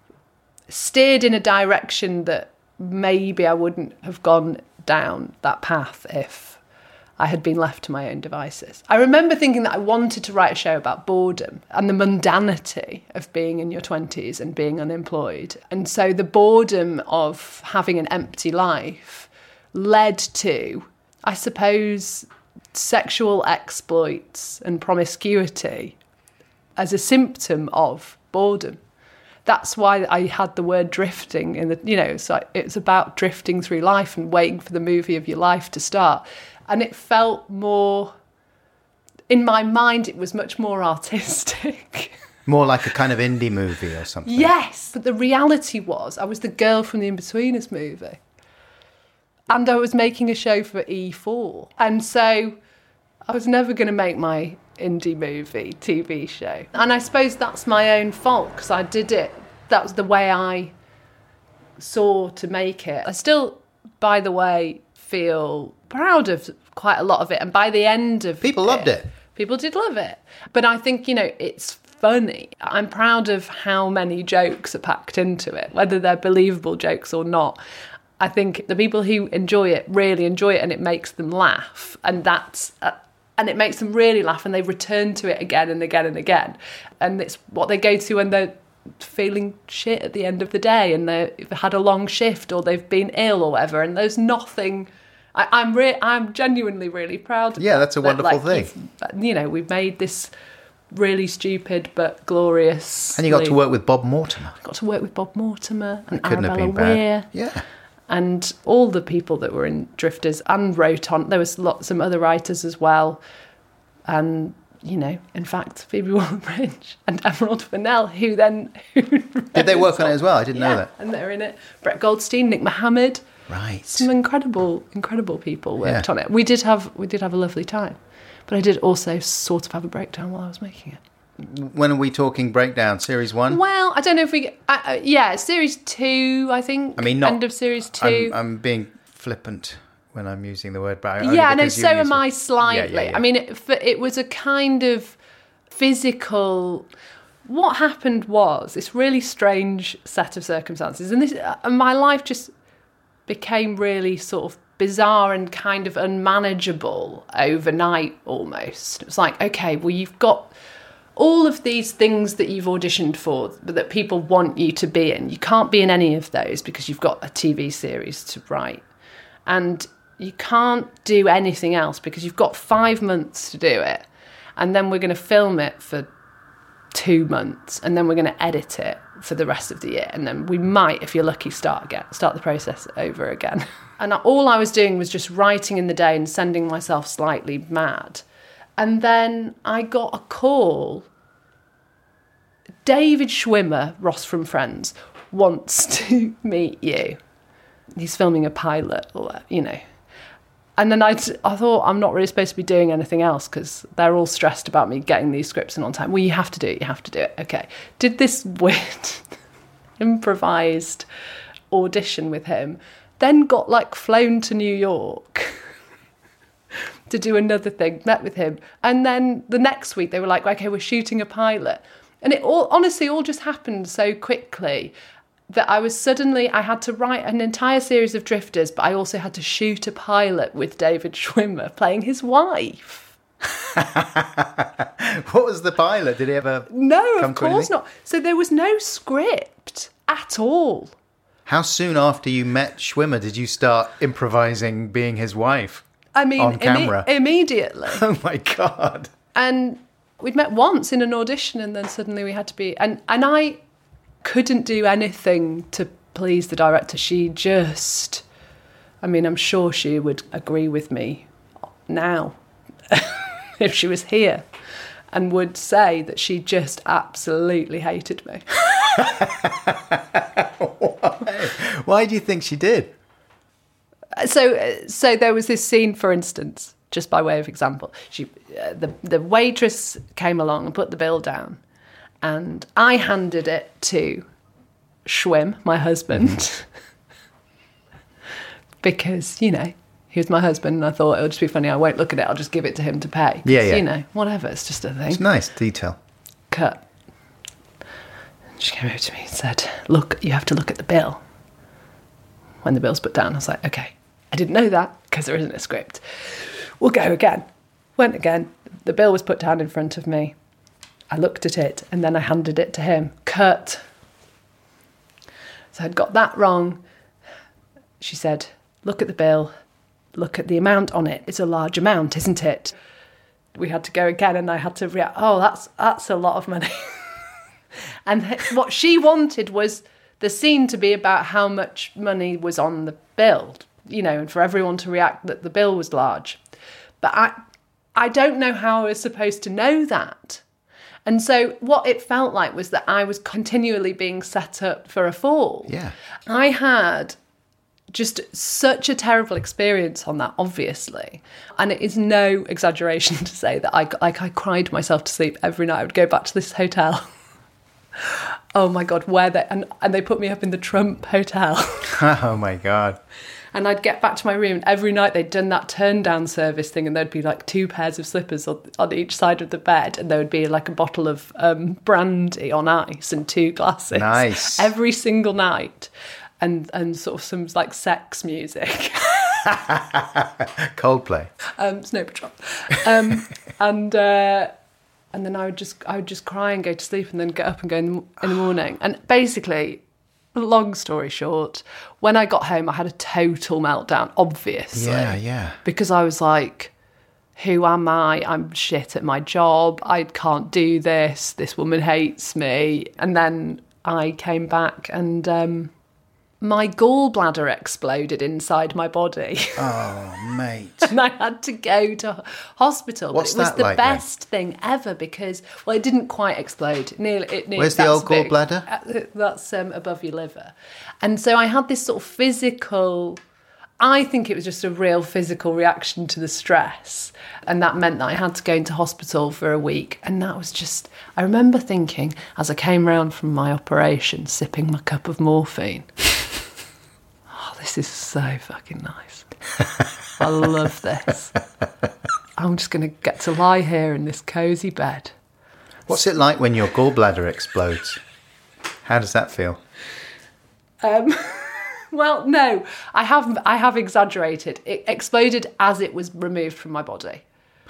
Speaker 3: steered in a direction that maybe I wouldn't have gone down that path if I had been left to my own devices. I remember thinking that I wanted to write a show about boredom and the mundanity of being in your twenties and being unemployed. And so the boredom of having an empty life led to, I suppose, sexual exploits and promiscuity as a symptom of boredom. That's why I had the word drifting in the, you know, so it's about drifting through life and waiting for the movie of your life to start. And it felt more, in my mind, it was much more artistic.
Speaker 1: More like a kind of indie movie or something.
Speaker 3: Yes, but the reality was I was the girl from the In-Betweeners movie. And I was making a show for E four. And so I was never going to make my indie movie T V show. And I suppose that's my own fault because I did it. That was the way I saw to make it. I still, by the way, feel proud of quite a lot of it. And by the end of
Speaker 1: People
Speaker 3: it,
Speaker 1: loved it.
Speaker 3: People did love it. But I think, you know, it's funny. I'm proud of how many jokes are packed into it, whether they're believable jokes or not. I think the people who enjoy it really enjoy it, and it makes them laugh. And that's... Uh, and it makes them really laugh, and they return to it again and again and again. And it's what they go to when they're feeling shit at the end of the day, and they've had a long shift, or they've been ill or whatever, and there's nothing... I, I'm re- I'm genuinely really proud of
Speaker 1: Yeah,
Speaker 3: that,
Speaker 1: that's a wonderful
Speaker 3: that, like,
Speaker 1: thing.
Speaker 3: You know, we've made this really stupid but glorious...
Speaker 1: And you got to work with Bob Mortimer.
Speaker 3: I got to work with Bob Mortimer and
Speaker 1: Couldn't
Speaker 3: Arabella
Speaker 1: have been bad.
Speaker 3: Weir.
Speaker 1: Yeah.
Speaker 3: And all the people that were in Drifters and wrote on. There was lots some other writers as well. And, you know, in fact, Phoebe Waller-Bridge and Emerald Fennell, who then... Who
Speaker 1: Did they work on it as well? I didn't
Speaker 3: yeah,
Speaker 1: know that.
Speaker 3: and they're in it. Brett Goldstein, Nick Mohammed.
Speaker 1: Right.
Speaker 3: Some incredible, incredible people worked
Speaker 1: Yeah.
Speaker 3: on it. We did have we did have a lovely time. But I did also sort of have a breakdown while I was making it.
Speaker 1: When are we talking breakdown? Series one?
Speaker 3: Well, I don't know if we... Uh, uh, yeah, series two, I think.
Speaker 1: I mean, not...
Speaker 3: End of series two.
Speaker 1: I'm, I'm being flippant when I'm using the word breakdown.
Speaker 3: Yeah, no, so am I slightly.
Speaker 1: Yeah, yeah, yeah.
Speaker 3: I mean, it, it was a kind of physical... What happened was this really strange set of circumstances. And this, and my life just became really sort of bizarre and kind of unmanageable overnight almost. It was like, okay, well, you've got... all of these things that you've auditioned for, but that people want you to be in, you can't be in any of those because you've got a T V series to write. And you can't do anything else because you've got five months to do it. And then we're going to film it for two months. And then we're going to edit it for the rest of the year. And then we might, if you're lucky, start again, start the process over again. And all I was doing was just writing in the day and sending myself slightly mad. And then I got a call. David Schwimmer, Ross from Friends, wants to meet you. He's filming a pilot, or you know. And then I, I thought, I'm not really supposed to be doing anything else because they're all stressed about me getting these scripts in on time. Well, you have to do it, you have to do it. Okay. Did this weird improvised audition with him, then got like flown to New York to do another thing, met with him. And then the next week they were like, okay, we're shooting a pilot. And it all, honestly, all just happened so quickly that I was suddenly, I had to write an entire series of Drifters, but I also had to shoot a pilot with David Schwimmer playing his wife.
Speaker 1: What was the pilot? Did he ever
Speaker 3: No,
Speaker 1: come
Speaker 3: of
Speaker 1: to
Speaker 3: course
Speaker 1: anything?
Speaker 3: not. So there was no script at all.
Speaker 1: How soon after you met Schwimmer did you start improvising being his wife?
Speaker 3: I mean,
Speaker 1: On camera?
Speaker 3: imme- immediately.
Speaker 1: Oh my God.
Speaker 3: And we'd met once in an audition, and then suddenly we had to be... And, and I couldn't do anything to please the director. She just... I mean, I'm sure she would agree with me now if she was here, and would say that she just absolutely hated me.
Speaker 1: Why? Why do you think she did?
Speaker 3: So, so there was this scene, for instance, just by way of example. She, uh, the the waitress came along and put the bill down, and I handed it to Schwim, my husband, because you know he was my husband, and I thought it would just be funny. I won't look at it. I'll just give it to him to pay.
Speaker 1: Yeah, yeah.
Speaker 3: You know, whatever. It's just a thing.
Speaker 1: It's nice detail.
Speaker 3: Cut. She came over to me and said, "Look, you have to look at the bill." When the bill's put down, I was like, okay. I didn't know that because there isn't a script. We'll go again. Went again. The bill was put down in front of me. I looked at it and then I handed it to him. Cut. So I'd got that wrong. She said, look at the bill. Look at the amount on it. It's a large amount, isn't it? We had to go again, and I had to react, oh, that's that's a lot of money. And what she wanted was the scene to be about how much money was on the bill, you know, and for everyone to react that the bill was large. But I I don't know how I was supposed to know that. And so what it felt like was that I was continually being set up for a fall.
Speaker 1: Yeah.
Speaker 3: I had just such a terrible experience on that, obviously. And it is no exaggeration to say that I, like, I cried myself to sleep every night. I would go back to this hotel Oh my God, where they and, and they put me up in the Trump Hotel.
Speaker 1: Oh my God.
Speaker 3: And I'd get back to my room, and every night they'd done that turn down service thing, and there'd be like two pairs of slippers on, on each side of the bed, and there would be like a bottle of um, brandy on ice and two glasses.
Speaker 1: Nice.
Speaker 3: Every single night. And and sort of some like sex music.
Speaker 1: Coldplay.
Speaker 3: Um, Snow Patrol. Um, and uh, and then I would just I would just cry and go to sleep, and then get up and go in the, in the morning. And basically, long story short, when I got home, I had a total meltdown, obviously.
Speaker 1: Yeah, yeah.
Speaker 3: Because I was like, who am I? I'm shit at my job. I can't do this. This woman hates me. And then I came back and um, my gallbladder exploded inside my body.
Speaker 1: Oh, mate.
Speaker 3: And I had to go to hospital.
Speaker 1: What's
Speaker 3: but it was
Speaker 1: that
Speaker 3: the
Speaker 1: like,
Speaker 3: best thing ever because, well, it didn't quite explode. Nearly, it nearly,
Speaker 1: Where's the
Speaker 3: that's
Speaker 1: old
Speaker 3: big.
Speaker 1: gallbladder?
Speaker 3: Uh, That's um, above your liver. And so I had this sort of physical, I think it was just a real physical reaction to the stress. And that meant that I had to go into hospital for a week. And that was just, I remember thinking, as I came round from my operation, sipping my cup of morphine, oh, this is so fucking nice. I love this. I'm just going to get to lie here in this cosy bed.
Speaker 1: What's it like when your gallbladder explodes? How does that feel?
Speaker 3: Um, well, no, I have I have exaggerated. It exploded as it was removed from my body.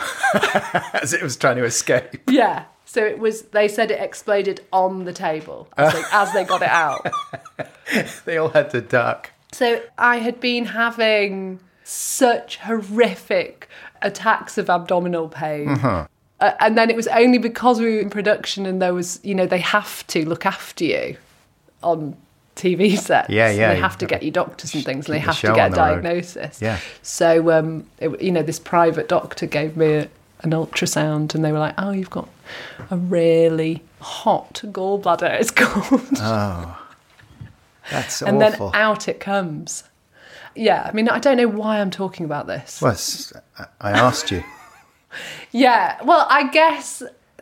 Speaker 1: As it was trying to escape.
Speaker 3: Yeah. So it was. They said it exploded on the table as they, as they got it out.
Speaker 1: They all had to duck.
Speaker 3: So I had been having such horrific attacks of abdominal pain.
Speaker 1: Uh-huh.
Speaker 3: Uh, and then it was only because we were in production and there was, you know, they have to look after you on T V sets.
Speaker 1: Yeah, yeah.
Speaker 3: They have to get you doctors and things, and they
Speaker 1: Keep the
Speaker 3: have to
Speaker 1: show
Speaker 3: get
Speaker 1: on
Speaker 3: a
Speaker 1: the road.
Speaker 3: diagnosis.
Speaker 1: Yeah.
Speaker 3: So, um, it, you know, this private doctor gave me a, an ultrasound, and they were like, "Oh, you've got a really hot gallbladder." It's called.
Speaker 1: Oh, that's
Speaker 3: and
Speaker 1: awful.
Speaker 3: then out it comes. Yeah, I mean, I don't know why I'm talking about this.
Speaker 1: Well, it's- I asked you.
Speaker 3: Yeah, well, I guess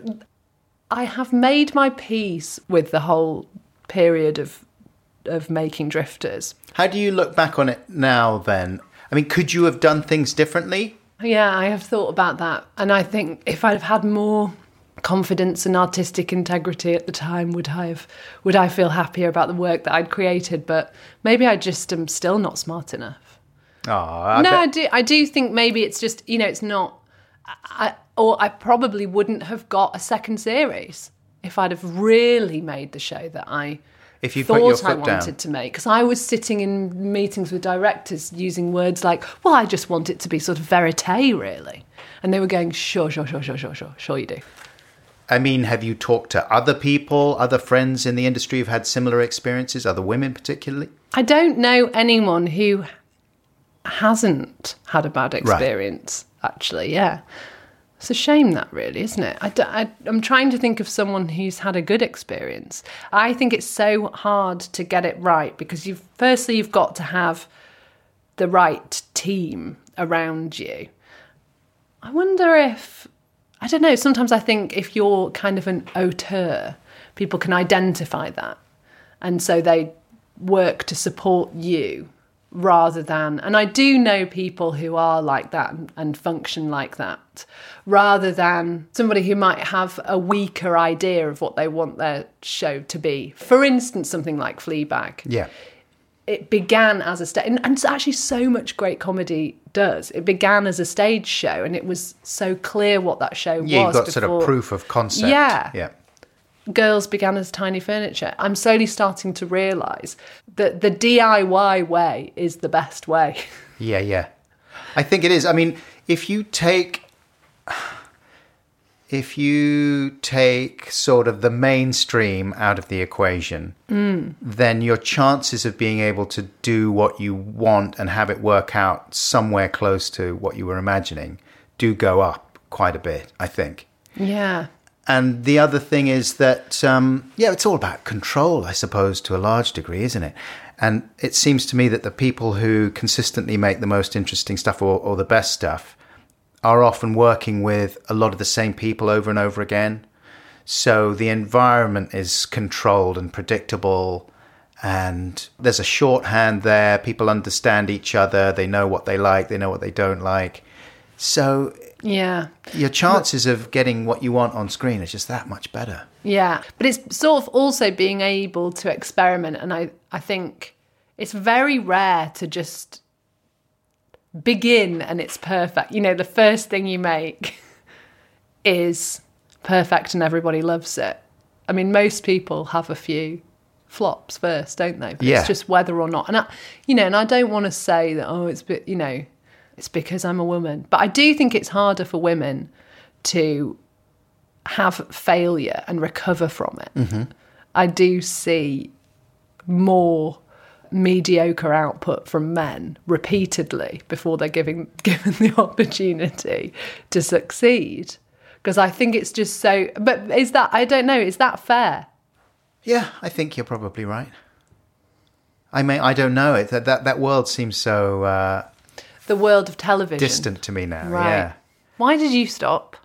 Speaker 3: I have made my peace with the whole period of of making Drifters.
Speaker 1: How do you look back on it now then? I mean, could you have done things differently?
Speaker 3: Yeah, I have thought about that. And I think if I'd have had more confidence and artistic integrity at the time, would I have would I feel happier about the work that I'd created? But maybe I just am still not smart enough.
Speaker 1: Oh, I
Speaker 3: no,
Speaker 1: bet-
Speaker 3: I do I do think maybe it's just, you know, it's not I, or I probably wouldn't have got a second series if I'd have really made the show that I
Speaker 1: If you put your
Speaker 3: thought I
Speaker 1: foot
Speaker 3: wanted
Speaker 1: down.
Speaker 3: to make. Because I was sitting in meetings with directors using words like, well, I just want it to be sort of verite, really. And they were going, sure, sure, sure, sure, sure, sure, sure you do.
Speaker 1: I mean, have you talked to other people, other friends in the industry who've had similar experiences, other women particularly?
Speaker 3: I don't know anyone who hasn't had a bad experience, actually, yeah. It's a shame that, really, isn't it? I, d- I, I'm trying to think of someone who's had a good experience. I think it's so hard to get it right because you've firstly, you've got to have the right team around you. I wonder if, I don't know, sometimes I think if you're kind of an auteur, people can identify that. And so they work to support you rather than, and I do know people who are like that and, and function like that, rather than somebody who might have a weaker idea of what they want their show to be. For instance, something like Fleabag.
Speaker 1: Yeah.
Speaker 3: It began as a stage, and, and it's actually so much great comedy does. It began as a stage show, and it was so clear what that show
Speaker 1: Yeah,
Speaker 3: was.
Speaker 1: you've got sort of
Speaker 3: before-
Speaker 1: proof of concept.
Speaker 3: Yeah.
Speaker 1: Yeah.
Speaker 3: Girls began as tiny furniture. I'm slowly starting to realise that the D I Y way is the best way.
Speaker 1: Yeah, yeah. I think it is. I mean, if you take if you take sort of the mainstream out of the equation,
Speaker 3: Mm.
Speaker 1: then your chances of being able to do what you want and have it work out somewhere close to what you were imagining do go up quite a bit, I think.
Speaker 3: Yeah.
Speaker 1: And the other thing is that, um, yeah, it's all about control, I suppose, to a large degree, isn't it? And it seems to me that the people who consistently make the most interesting stuff or, or the best stuff are often working with a lot of the same people over and over again. So the environment is controlled and predictable, and there's a shorthand there. People understand each other. They know what they like. They know what they don't like. So
Speaker 3: yeah,
Speaker 1: your chances of getting what you want on screen is just that much better.
Speaker 3: Yeah, but it's sort of also being able to experiment. And I, I think it's very rare to just begin and it's perfect. You know, the first thing you make is perfect and everybody loves it. I mean, most people have a few flops first, don't they? But
Speaker 1: yeah.
Speaker 3: It's just whether or not. And, I, you know, and I don't want to say that, oh, it's, you know, it's because I'm a woman. But I do think it's harder for women to have failure and recover from it.
Speaker 1: Mm-hmm.
Speaker 3: I do see more mediocre output from men repeatedly before they're giving, given the opportunity to succeed. Because I think it's just so... But is that... I don't know, is that fair?
Speaker 1: Yeah, I think you're probably right. I mean, I don't know. It, that, that, that world seems so... Uh,
Speaker 3: the world of television.
Speaker 1: Distant to me now,
Speaker 3: right.
Speaker 1: Yeah.
Speaker 3: Why did you stop?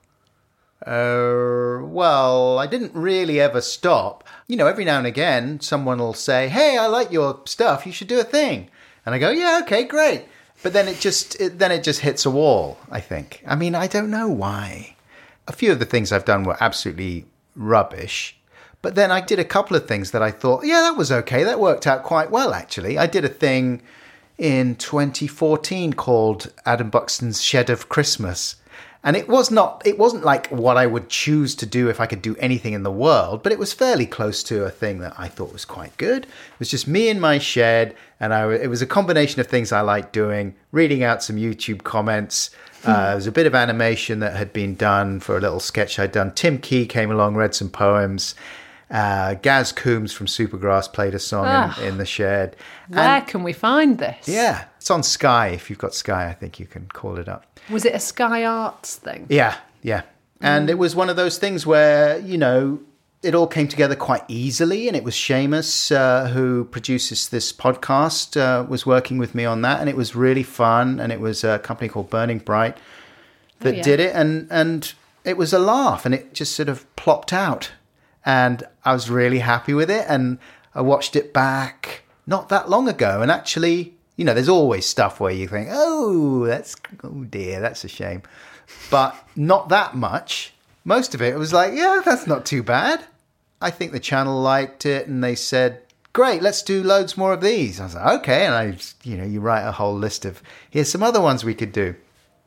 Speaker 1: Uh, well, I didn't really ever stop. You know, every now and again, someone will say, hey, I like your stuff, you should do a thing. And I go, yeah, okay, great. But then it just it, then it just hits a wall, I think. I mean, I don't know why. A few of the things I've done were absolutely rubbish. But then I did a couple of things that I thought, yeah, that was okay. That worked out quite well, actually. I did a thing in twenty fourteen called Adam Buxton's Shed of Christmas. And it was not, it wasn't like what I would choose to do if I could do anything in the world, but it was fairly close to a thing that I thought was quite good. It was just me in my shed, and I, it was a combination of things I liked doing, reading out some YouTube comments. Uh, there was a bit of animation that had been done for a little sketch I'd done. Tim Key came along, read some poems. Uh, Gaz Coombs from Supergrass played a song
Speaker 3: Ah,
Speaker 1: in, in the shed.
Speaker 3: Where
Speaker 1: And,
Speaker 3: can we find this?
Speaker 1: yeah, it's on Sky. If you've got Sky, I think you can call it up.
Speaker 3: Was it a Sky Arts thing?
Speaker 1: Yeah, yeah. And it was one of those things where, you know, it all came together quite easily. And it was Seamus, uh, who produces this podcast, uh, was working with me on that. And it was really fun. And it was a company called Burning Bright that
Speaker 3: Oh, yeah.
Speaker 1: did it. And, and it was a laugh. And it just sort of plopped out. And I was really happy with it. And I watched it back not that long ago. And actually... You know, there's always stuff where you think, oh, that's, oh dear, that's a shame. But not that much. Most of it, it was like, yeah, that's not too bad. I think the channel liked it and they said, great, let's do loads more of these. I was like, okay. And I, you know, you write a whole list of, here's some other ones we could do.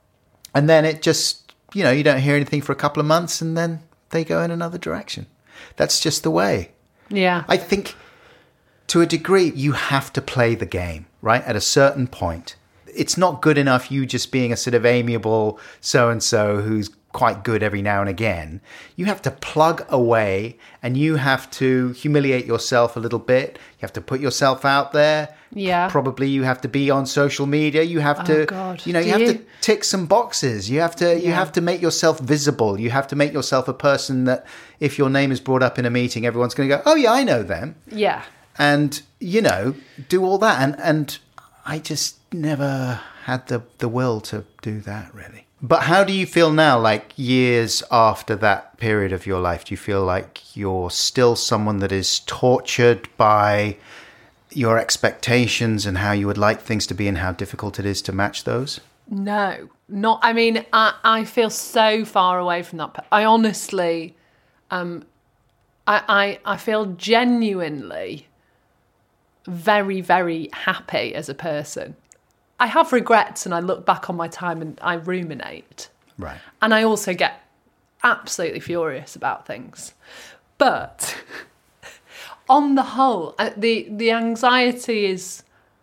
Speaker 1: And then it just, you know, you don't hear anything for a couple of months and then they go in another direction. That's just the way.
Speaker 3: Yeah.
Speaker 1: I think... To a degree, you have to play the game, right? At a certain point. It's not good enough you just being a sort of amiable so-and-so who's quite good every now and again. You have to plug away and you have to humiliate yourself a little bit. You have to put yourself out there.
Speaker 3: Yeah.
Speaker 1: Probably you have to be on social media. You have
Speaker 3: Oh,
Speaker 1: to,
Speaker 3: God.
Speaker 1: you know,
Speaker 3: Do
Speaker 1: you have
Speaker 3: you?
Speaker 1: to tick some boxes. You have to, you
Speaker 3: Yeah.
Speaker 1: have to make yourself visible. You have to make yourself a person that if your name is brought up in a meeting, everyone's going to go, oh yeah, I know them.
Speaker 3: Yeah.
Speaker 1: And, you know, do all that. And and I just never had the, the will to do that, really. But how do you feel now, like years after that period of your life? Do you feel like you're still someone that is tortured by your expectations and how you would like things to be and how difficult it is to match those?
Speaker 3: No, not. I mean, I, I feel so far away from that. I honestly, um, I, I, I feel genuinely very, very happy as a person. I have regrets and I look back on my time and I ruminate.
Speaker 1: Right.
Speaker 3: And I also get absolutely furious about things. But on the whole, uh, the, the anxiety is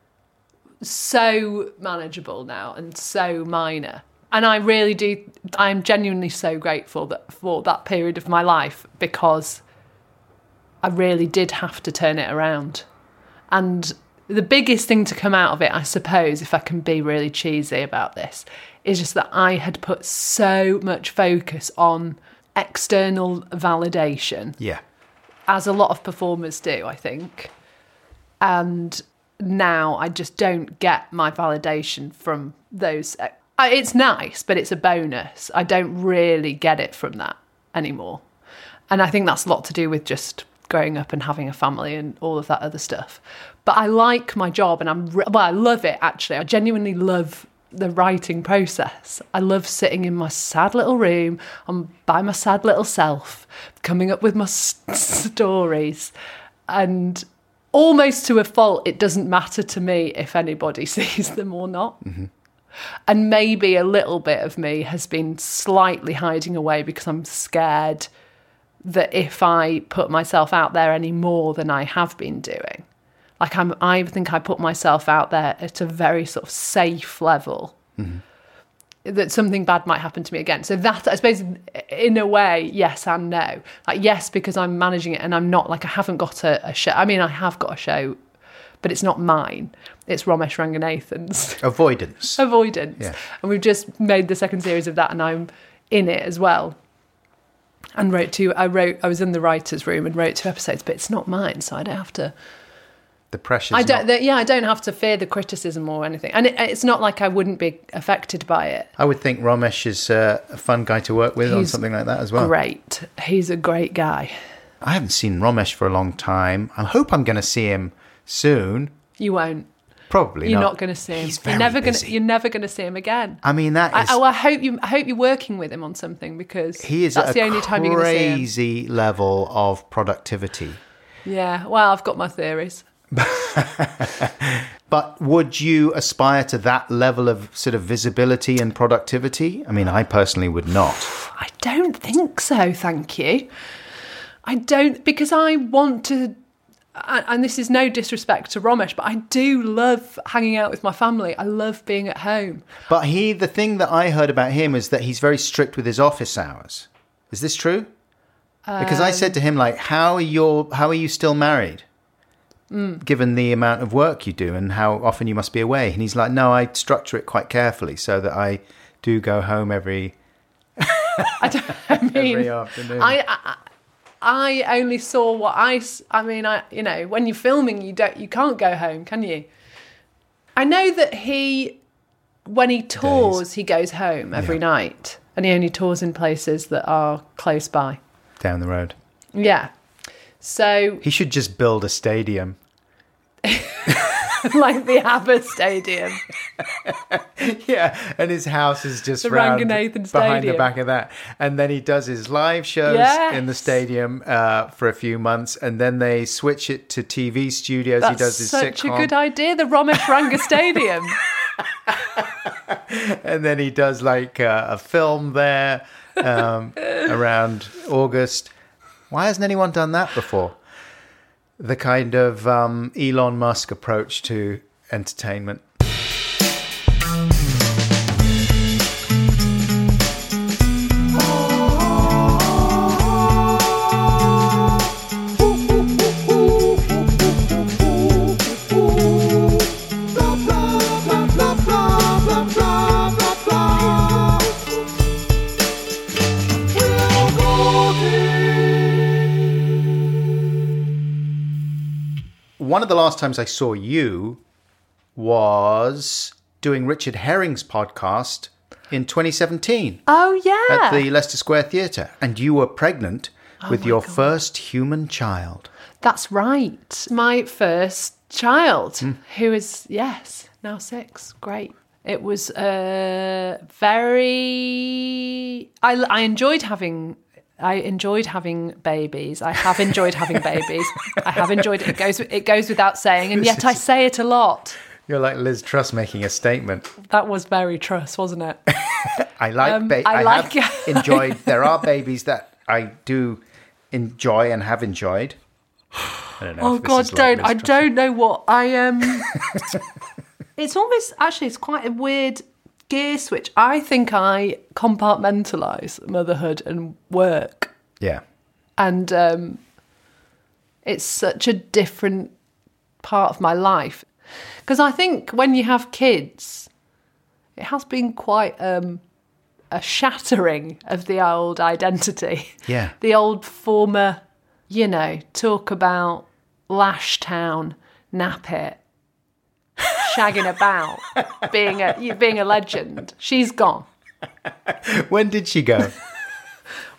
Speaker 3: so manageable now and so minor. And I really do, I'm genuinely so grateful that for that period of my life because I really did have to turn it around. And the biggest thing to come out of it, I suppose, if I can be really cheesy about this, is just that I had put so much focus on external validation.
Speaker 1: Yeah.
Speaker 3: As a lot of performers do, I think. And now I just don't get my validation from those. It's nice, but it's a bonus. I don't really get it from that anymore. And I think that's a lot to do with just growing up and having a family and all of that other stuff. But I like my job, and I'm re- well, I love it actually. I genuinely love the writing process. I love sitting in my sad little room, I'm by my sad little self, coming up with my s- stories, and almost to a fault, it doesn't matter to me if anybody sees them or not. Mm-hmm. And maybe a little bit of me has been slightly hiding away because I'm scared that if I put myself out there any more than I have been doing, like I'm, I think I put myself out there at a very sort of safe level, mm-hmm. that something bad might happen to me again. So that, I suppose, in a way, yes and no. Like, yes, because I'm managing it and I'm not, like, I haven't got a, a show. I mean, I have got a show, but it's not mine. It's Romesh Ranganathan's.
Speaker 1: Avoidance.
Speaker 3: Avoidance.
Speaker 1: Yeah.
Speaker 3: And we've just made the second series of that, and I'm in it as well. And wrote two, I wrote, I was in the writer's room and wrote two episodes, but it's not mine, so I don't have to...
Speaker 1: The pressure's
Speaker 3: I don't.
Speaker 1: not...
Speaker 3: The, yeah, I don't have to fear the criticism or anything, and it, it's not like I wouldn't be affected by it.
Speaker 1: I would think Romesh is uh, a fun guy to work with
Speaker 3: He's
Speaker 1: on something like that as well.
Speaker 3: Great, he's a great guy.
Speaker 1: I haven't seen Romesh for a long time. I hope I'm going to see him soon.
Speaker 3: You won't.
Speaker 1: Probably
Speaker 3: You're
Speaker 1: not.
Speaker 3: not going to see him.
Speaker 1: He's very
Speaker 3: you're never going
Speaker 1: busy.
Speaker 3: to. You're never going to see him again.
Speaker 1: I mean, that is.
Speaker 3: I, oh, I hope you. I hope you're working with him on something, because
Speaker 1: he is
Speaker 3: that's
Speaker 1: at
Speaker 3: the
Speaker 1: a
Speaker 3: only time you're going to see him.
Speaker 1: crazy level of productivity.
Speaker 3: Yeah. Well, I've got my theories.
Speaker 1: But would you aspire to that level of sort of visibility and productivity? I mean, I personally would not.
Speaker 3: I don't think so, thank you. I don't, because I want to, and this is no disrespect to Romesh, but I do love hanging out with my family. I love being at home.
Speaker 1: But he, the thing that I heard about him is that he's very strict with his office hours. Is this true? Because
Speaker 3: um,
Speaker 1: I said to him, like, how are you, how are you still married? Mm. Given the amount of work you do and how often you must be away. And he's like, no, I structure it quite carefully so that I do go home every,
Speaker 3: I, don't, I mean,
Speaker 1: every afternoon.
Speaker 3: I, I I only saw what I, I mean, I you know, when you're filming, you don't, you can't go home, can you? I know that he, when he tours, Days. he goes home every yeah. night, and he only tours in places that are close by.
Speaker 1: Down the road.
Speaker 3: Yeah. So
Speaker 1: he should just build a stadium.
Speaker 3: Like the ABBA Stadium.
Speaker 1: Yeah, and his house is just
Speaker 3: the
Speaker 1: round
Speaker 3: Ranganathan Stadium.
Speaker 1: Behind the back of that. And then he does his live shows
Speaker 3: yes.
Speaker 1: in the stadium uh, for a few months, and then they switch it to T V studios.
Speaker 3: That's
Speaker 1: he does his
Speaker 3: such
Speaker 1: sitcom.
Speaker 3: a good idea, the Romesh Ranga Stadium.
Speaker 1: And then he does like uh, a film there um, around August. Why hasn't anyone done that before? The kind of um, Elon Musk approach to entertainment. One of the last times I saw you was doing Richard Herring's podcast in twenty seventeen.
Speaker 3: Oh, yeah.
Speaker 1: At the Leicester Square Theatre. And you were pregnant
Speaker 3: oh
Speaker 1: with your
Speaker 3: God.
Speaker 1: first human child.
Speaker 3: That's right. My first child, mm. who is, yes, now six. Great. It was uh, very... I, I enjoyed having... I enjoyed having babies. I have enjoyed having babies. I have enjoyed it. It goes, it goes without saying, and yet I say it a lot.
Speaker 1: You're like Liz Truss making a statement.
Speaker 3: That was very Truss, wasn't it?
Speaker 1: I like
Speaker 3: um,
Speaker 1: ba-
Speaker 3: I,
Speaker 1: I
Speaker 3: like
Speaker 1: have enjoyed. There are babies that I do enjoy and have enjoyed. I don't know.
Speaker 3: Oh
Speaker 1: if this
Speaker 3: God,
Speaker 1: is like
Speaker 3: don't!
Speaker 1: Liz
Speaker 3: I
Speaker 1: Truss.
Speaker 3: don't know what I um. It's almost actually it's quite a weird gear switch. I think I compartmentalise motherhood and work.
Speaker 1: Yeah.
Speaker 3: And um, it's such a different part of my life. Because I think when you have kids, it has been quite um, a shattering of the old identity.
Speaker 1: Yeah.
Speaker 3: The old former, you know, talk about Lashtown, Nappet, shagging about, being a being a legend. She's gone.
Speaker 1: When did she go?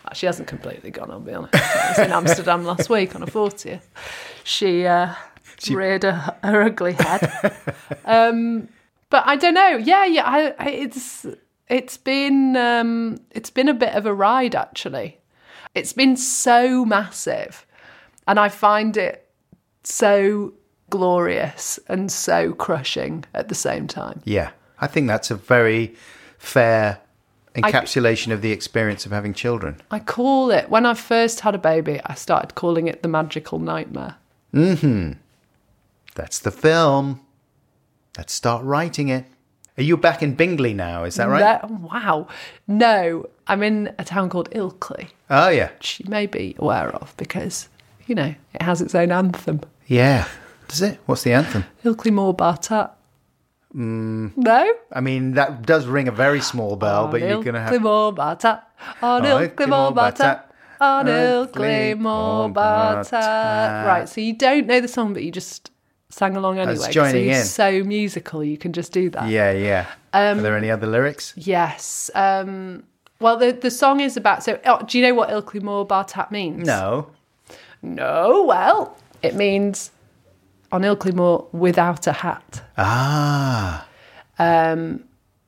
Speaker 3: She hasn't completely gone, I'll be honest. I was in Amsterdam last week on a fortieth. She, uh, she... reared her, her ugly head. um, but I don't know. Yeah, yeah. I, I, it's it's been um, it's been a bit of a ride, actually. It's been so massive, and I find it so glorious and so crushing at the same time.
Speaker 1: Yeah, I think that's a very fair encapsulation I, of the experience of having children.
Speaker 3: I call it, when I first had a baby, I started calling it the magical nightmare.
Speaker 1: Mm-hmm. That's the film. Let's start writing it. Are you back in Bingley now, is that right?
Speaker 3: No, wow. No, I'm in a town called Ilkley.
Speaker 1: Oh, yeah.
Speaker 3: Which you may be aware of because, you know, it has its own anthem.
Speaker 1: Yeah. Does it? What's the anthem?
Speaker 3: Ilkley Moor Bartat.
Speaker 1: Mm,
Speaker 3: no?
Speaker 1: I mean, that does ring a very small bell,
Speaker 3: on
Speaker 1: but you're going to have...
Speaker 3: Ilkley Moor Bartat. On Ilkley Moor Bartat. On Ilkley Moor Bartat. Right, so you don't know the song, but you just sang along anyway.
Speaker 1: I was joining
Speaker 3: so
Speaker 1: in.
Speaker 3: So musical, you can just do that.
Speaker 1: Yeah, yeah. Um, Are there any other lyrics?
Speaker 3: Yes. Um, well, the, the song is about... So, oh, do you know what Ilkley Moor Bartat means?
Speaker 1: No.
Speaker 3: No, well, it means... on Ilkley Moor without a hat.
Speaker 1: Ah.
Speaker 3: Um,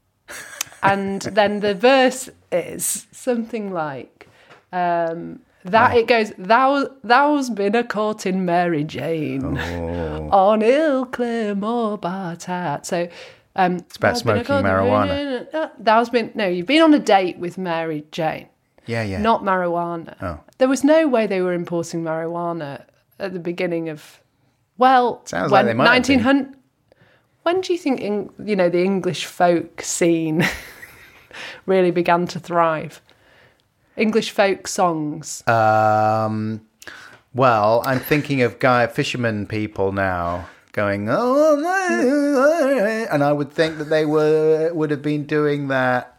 Speaker 3: and then the verse is something like, um, that right. It goes, Thou, thou's been a courting Mary Jane
Speaker 1: oh.
Speaker 3: on Ilkley Moor Bartat. So, um,
Speaker 1: it's about smoking marijuana.
Speaker 3: Uh, thou's been, no, you've been on a date with Mary Jane.
Speaker 1: Yeah, yeah.
Speaker 3: Not marijuana.
Speaker 1: Oh.
Speaker 3: There was no way they were importing marijuana at the beginning of... Well,
Speaker 1: sounds
Speaker 3: when
Speaker 1: like they might
Speaker 3: nineteen hundred, when do you think in, you know the English folk scene really began to thrive? English folk songs.
Speaker 1: Um, well, I'm thinking of guy fishermen people now going, oh, no, and I would think that they were would have been doing that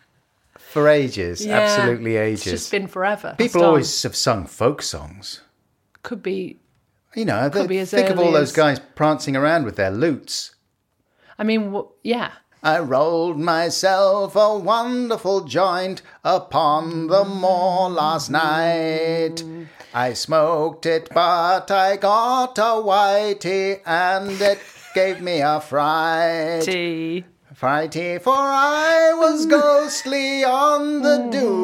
Speaker 1: for ages,
Speaker 3: yeah,
Speaker 1: absolutely ages.
Speaker 3: It's just been forever.
Speaker 1: People always have sung folk songs.
Speaker 3: Could be.
Speaker 1: You know, they, think of all those
Speaker 3: as...
Speaker 1: guys prancing around with their lutes.
Speaker 3: I mean, w- yeah.
Speaker 1: I rolled myself a wonderful joint upon the moor last night. I smoked it, but I got a whitey, and it gave me a fright.
Speaker 3: Tea.
Speaker 1: Frighty, for I was ghostly on the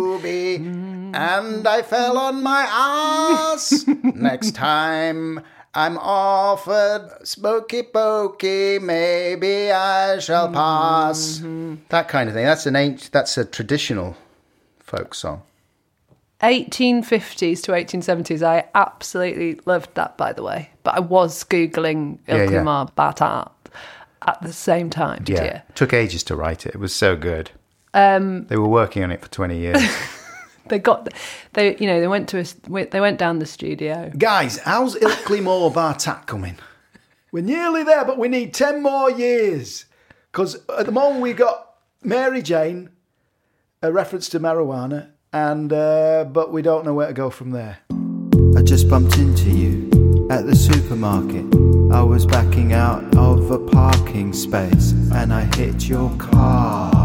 Speaker 1: doobie, and I fell on my ass. Next time I'm offered smoky pokey, maybe I shall pass. Mm-hmm. That kind of thing. That's an ancient, that's a traditional folk song.
Speaker 3: eighteen fifties to eighteen seventies. I absolutely loved that, by the way. But I was Googling Ilkley yeah, yeah. Moor Bartat at the same time.
Speaker 1: Yeah,
Speaker 3: dear.
Speaker 1: It took ages to write it. It was so good.
Speaker 3: Um,
Speaker 1: they were working on it for twenty years.
Speaker 3: They got, they you know, they went to a, they went down the studio.
Speaker 1: Guys, how's Ilkley Moor Bartat coming? We're nearly there, but we need ten more years. Because at the moment we got Mary Jane, a reference to marijuana, and uh, but we don't know where to go from there.
Speaker 2: I just bumped into you at the supermarket. I was backing out of a parking space and I hit your car.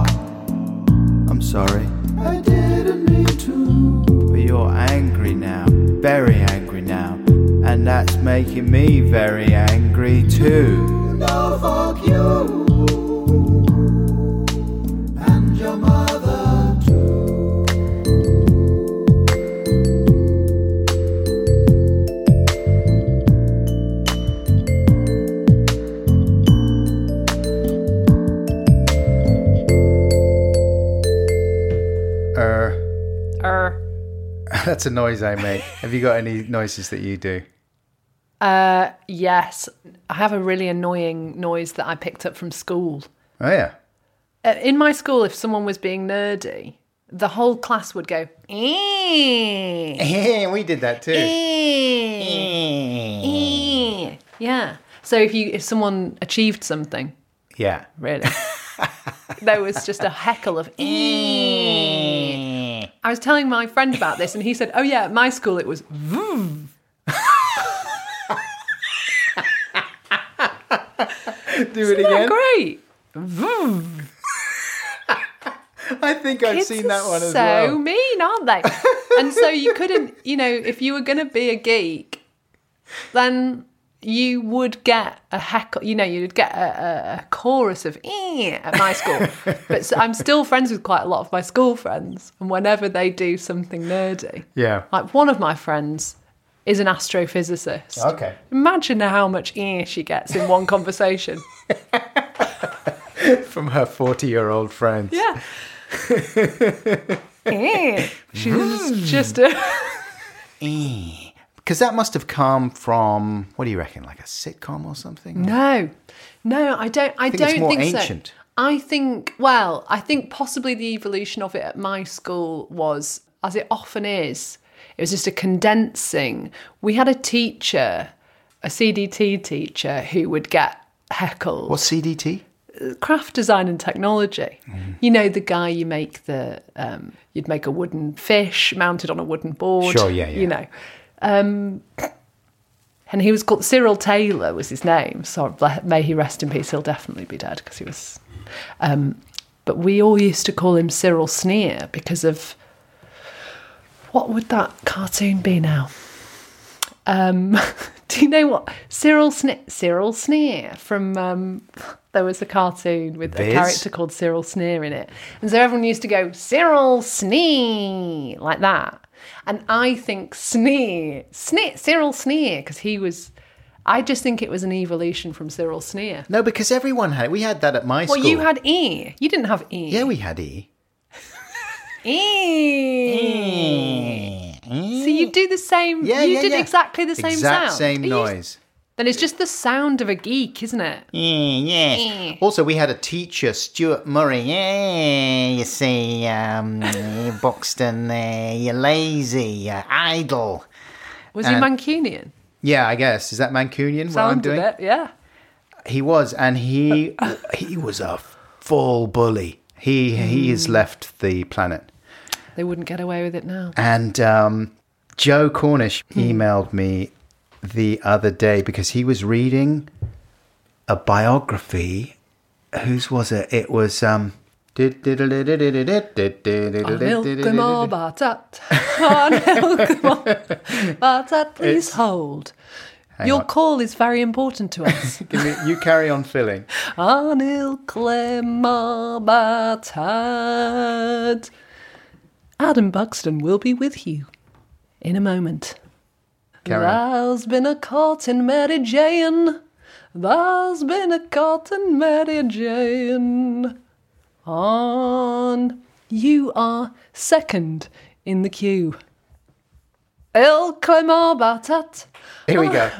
Speaker 2: I'm sorry. I didn't mean to. But you're angry now, very angry now, and that's making me very angry too. No, fuck you and your mother too.
Speaker 1: That's a noise I make. Have you got any noises that you do?
Speaker 3: Uh, yes. I have a really annoying noise that I picked up from school.
Speaker 1: Oh, yeah.
Speaker 3: Uh, in my school, if someone was being nerdy, the whole class would go, eh.
Speaker 1: We did that too.
Speaker 3: Eh. Eh. Yeah. So if you if someone achieved something.
Speaker 1: Yeah.
Speaker 3: Really. There was just a heckle of eh. I was telling my friend about this and he said, oh yeah, at my school it was vroom.
Speaker 1: Do it again.
Speaker 3: Great. Vroom.
Speaker 1: I think I've
Speaker 3: Kids
Speaker 1: seen that one as
Speaker 3: so
Speaker 1: well.
Speaker 3: So mean, aren't they? And so you couldn't, you know, if you were going to be a geek, then you would get a heckle, you know, you'd get a, a, a chorus of eh at my school. But so I'm still friends with quite a lot of my school friends. And whenever they do something nerdy,
Speaker 1: Yeah.
Speaker 3: like one of my friends is an astrophysicist.
Speaker 1: Okay.
Speaker 3: Imagine how much eh she gets in one conversation.
Speaker 1: From her forty-year-old friends.
Speaker 3: Yeah. eh. She's just a...
Speaker 1: Because that must have come from, what do you reckon, like a sitcom or something?
Speaker 3: No, no, I don't. I,
Speaker 1: think
Speaker 3: don't
Speaker 1: it's more
Speaker 3: think
Speaker 1: ancient.
Speaker 3: so. I think, well, I think possibly the evolution of it at my school was, as it often is, it was just a condensing. We had a teacher, a C D T teacher, who would get heckled.
Speaker 1: What's C D T?
Speaker 3: Craft design and technology. Mm. You know, the guy you make the, um, you'd make a wooden fish mounted on a wooden board.
Speaker 1: Sure, yeah, yeah.
Speaker 3: You know. Um, and he was called Cyril Taylor was his name. So may he rest in peace. He'll definitely be dead because he was. Um, but we all used to call him Cyril Sneer because of what would that cartoon be now? Um, do you know what Cyril Sneer? Cyril Sneer from. Um, there was a cartoon with
Speaker 1: Viz?
Speaker 3: a character called Cyril Sneer in it, and so everyone used to go Cyril Sneer like that. And I think Sneer, Sneer, Cyril Sneer, because he was, I just think it was an evolution from Cyril Sneer.
Speaker 1: No, because everyone had, we had that at my
Speaker 3: Well,
Speaker 1: school.
Speaker 3: you had E. You didn't have E.
Speaker 1: Yeah, we had E.
Speaker 3: E. So you do the same,
Speaker 1: Yeah,
Speaker 3: you
Speaker 1: yeah,
Speaker 3: did
Speaker 1: yeah.
Speaker 3: exactly the same
Speaker 1: Exact
Speaker 3: sound.
Speaker 1: same
Speaker 3: Are you-
Speaker 1: noise.
Speaker 3: Then it's just the sound of a geek, isn't it?
Speaker 1: Yeah, yes.
Speaker 3: Eh.
Speaker 1: Also, we had a teacher, Stuart Murray. Yeah, you see, um, Buxton, uh, you're lazy, uh, idle.
Speaker 3: Was
Speaker 1: And-
Speaker 3: he Mancunian?
Speaker 1: Yeah, I guess. Is that Mancunian, what I'm
Speaker 3: Sounded
Speaker 1: doing?
Speaker 3: it, yeah.
Speaker 1: He was, and he he was a full bully. He he has left the planet.
Speaker 3: They wouldn't get away with it now.
Speaker 1: And um, Joe Cornish emailed me the other day because he was reading a biography. Whose was it? It was um.
Speaker 3: Batat, please
Speaker 1: It's-
Speaker 3: hold.
Speaker 1: Hang
Speaker 3: Your
Speaker 1: on.
Speaker 3: call is very important to us.
Speaker 1: Give me, you carry on filling.
Speaker 3: Anil Clemar Batat. Adam Buxton will be with you in a moment.
Speaker 1: Carry on.
Speaker 3: There's been a court in Mary Jane. There's been a court in Mary Jane. On. You are second in the queue. El Clemar Batat.
Speaker 1: Here we go.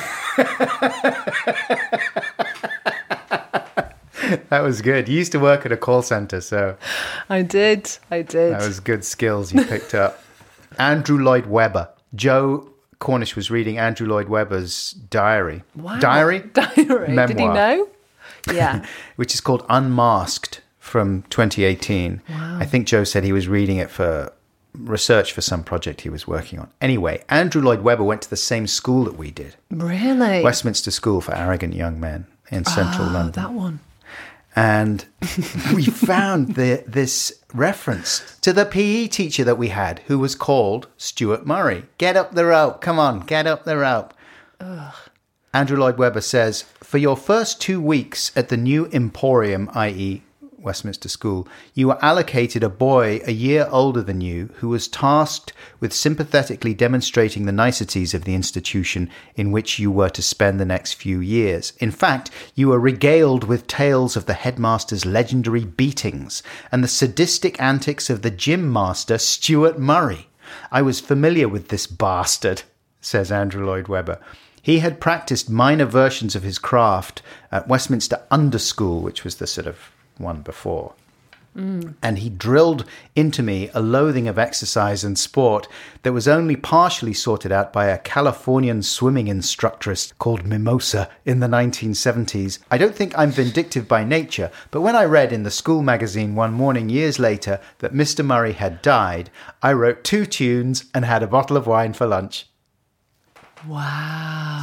Speaker 1: That was good. You used to work at a call centre, so
Speaker 3: I did. I did.
Speaker 1: that was good skills you picked up. Andrew Lloyd Webber. Joe Cornish was reading Andrew Lloyd Webber's diary.
Speaker 3: Wow.
Speaker 1: Diary?
Speaker 3: Diary.
Speaker 1: Memoir.
Speaker 3: Did he know? Yeah.
Speaker 1: Which is called Unmasked from twenty eighteen.
Speaker 3: Wow.
Speaker 1: I think Joe said he was reading it for research for some project he was working on. Anyway, Andrew Lloyd Webber went to the same school that we did.
Speaker 3: Really?
Speaker 1: Westminster School for Arrogant Young Men in central
Speaker 3: oh,
Speaker 1: London.
Speaker 3: that one.
Speaker 1: And we found the, this reference to the P E teacher that we had, who was called Stuart Murray. Get up the rope. Come on, get up the rope.
Speaker 3: Ugh.
Speaker 1: Andrew Lloyd Webber says, for your first two weeks at the new Emporium, that is. Westminster School, you were allocated a boy a year older than you who was tasked with sympathetically demonstrating the niceties of the institution in which you were to spend the next few years. In fact, you were regaled with tales of the headmaster's legendary beatings and the sadistic antics of the gym master, Stuart Murray. I was familiar with this bastard, says Andrew Lloyd Webber. He had practiced minor versions of his craft at Westminster Under School, which was the sort of one before. Mm. And he drilled into me a loathing of exercise and sport that was only partially sorted out by a Californian swimming instructress called Mimosa in the nineteen seventies. I don't think I'm vindictive by nature, but when I read in the school magazine one morning years later that Mister Murray had died, I wrote two tunes and had a bottle of wine for lunch.
Speaker 3: Wow.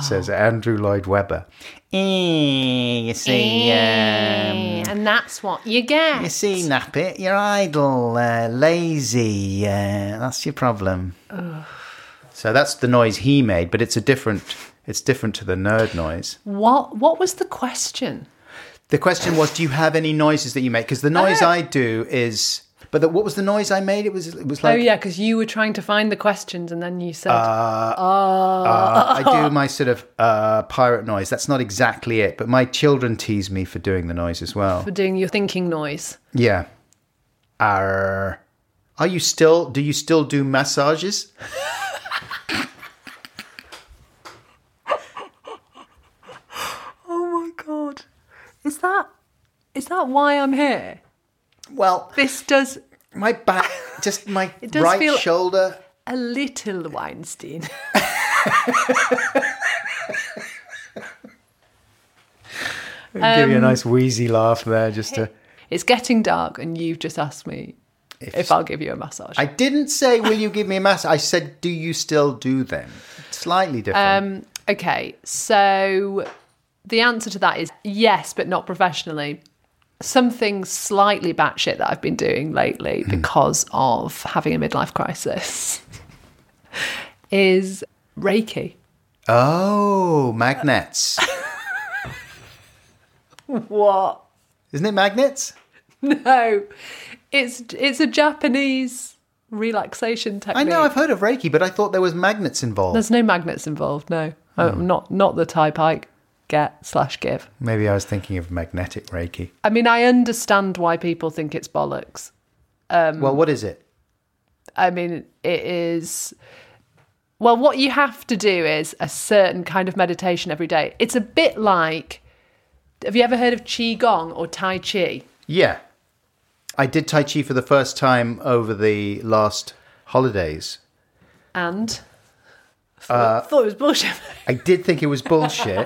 Speaker 1: says Andrew Lloyd Webber. Eh, you see, um,
Speaker 3: and that's what you get.
Speaker 1: you see, Nappet, you're idle, uh, lazy. Uh, that's your problem. Ugh. So that's the noise he made, but it's a different. It's different to the nerd noise.
Speaker 3: What? What was the question?
Speaker 1: The question was, do you have any noises that you make? Because the noise
Speaker 3: Oh.
Speaker 1: I do is. But the, what was the noise I made? It was. It was like.
Speaker 3: Oh yeah, because you were trying to find the questions, and then you said,
Speaker 1: Uh, uh, I do my sort of uh, pirate noise. That's not exactly it, but my children tease me for doing the noise as well.
Speaker 3: for doing your thinking noise.
Speaker 1: Yeah. Arr. Are you still? Do you still do massages?
Speaker 3: Oh my god, is that is that why I'm here?
Speaker 1: Well,
Speaker 3: This does
Speaker 1: my back, just my
Speaker 3: does
Speaker 1: right
Speaker 3: feel-
Speaker 1: shoulder.
Speaker 3: a little Weinstein.
Speaker 1: I'll give you a nice wheezy laugh there, just to.
Speaker 3: It's getting dark, and you've just asked me if,
Speaker 1: If-
Speaker 3: I'll give you a massage.
Speaker 1: I didn't say, "Will you give me a massage?" I said, "Do you still do them?" Slightly different.
Speaker 3: Um, okay, so the answer to that is yes, but not professionally. Something slightly batshit that I've been doing lately because of having a midlife crisis is Reiki.
Speaker 1: Oh, magnets.
Speaker 3: What?
Speaker 1: Isn't it magnets?
Speaker 3: No, it's it's a Japanese relaxation technique.
Speaker 1: I know, I've heard of Reiki, but I thought there was magnets involved.
Speaker 3: There's no magnets involved. No, oh, not not the type I get slash give.
Speaker 1: Maybe I was thinking of magnetic Reiki.
Speaker 3: I mean, I understand why people think it's bollocks.
Speaker 1: Well, what is it?
Speaker 3: I mean, it is. Well, what you have to do is a certain kind of meditation every day. It's a bit like. Have you ever heard of Qigong or Tai Chi?
Speaker 1: Yeah. I did Tai Chi for the first time over the last holidays.
Speaker 3: And thought, thought it was bullshit.
Speaker 1: I did think it was bullshit.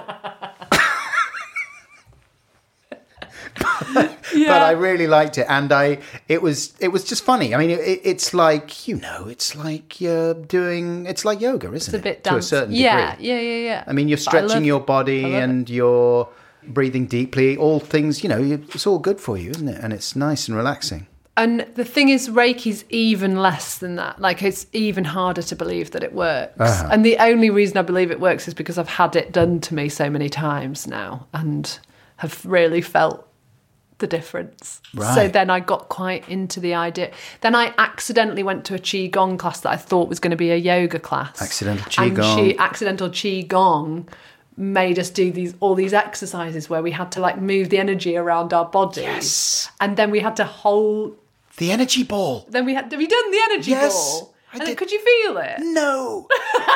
Speaker 1: but,
Speaker 3: Yeah.
Speaker 1: but I really liked it, and I it was it was just funny. I mean, it, it's like, you know, it's like you're doing it's like yoga, isn't
Speaker 3: It's a
Speaker 1: it?
Speaker 3: bit
Speaker 1: to a
Speaker 3: dance.
Speaker 1: certain degree.
Speaker 3: Yeah, yeah, yeah, yeah.
Speaker 1: I mean, you're
Speaker 3: But I
Speaker 1: stretching
Speaker 3: love-
Speaker 1: your body
Speaker 3: I love
Speaker 1: and you're breathing deeply. All things, you know, it's all good for you, isn't it? And it's nice and relaxing.
Speaker 3: And the thing is, Reiki's even less than that. Like, it's even harder to believe that it works.
Speaker 1: Uh-huh.
Speaker 3: And the only reason I believe it works is because I've had it done to me so many times now and have really felt the difference.
Speaker 1: Right.
Speaker 3: So then I got quite into the idea. Then I accidentally went to a Qigong class that I thought was going to be a yoga class.
Speaker 1: Accidental
Speaker 3: And
Speaker 1: Qigong.
Speaker 3: she, accidental Qigong made us do these all these exercises where we had to like move the energy around our bodies.
Speaker 1: Yes.
Speaker 3: And then we had to hold
Speaker 1: The energy ball.
Speaker 3: then we had have you done the energy
Speaker 1: Yes,
Speaker 3: ball?
Speaker 1: I
Speaker 3: And
Speaker 1: did.
Speaker 3: could you feel it?
Speaker 1: No.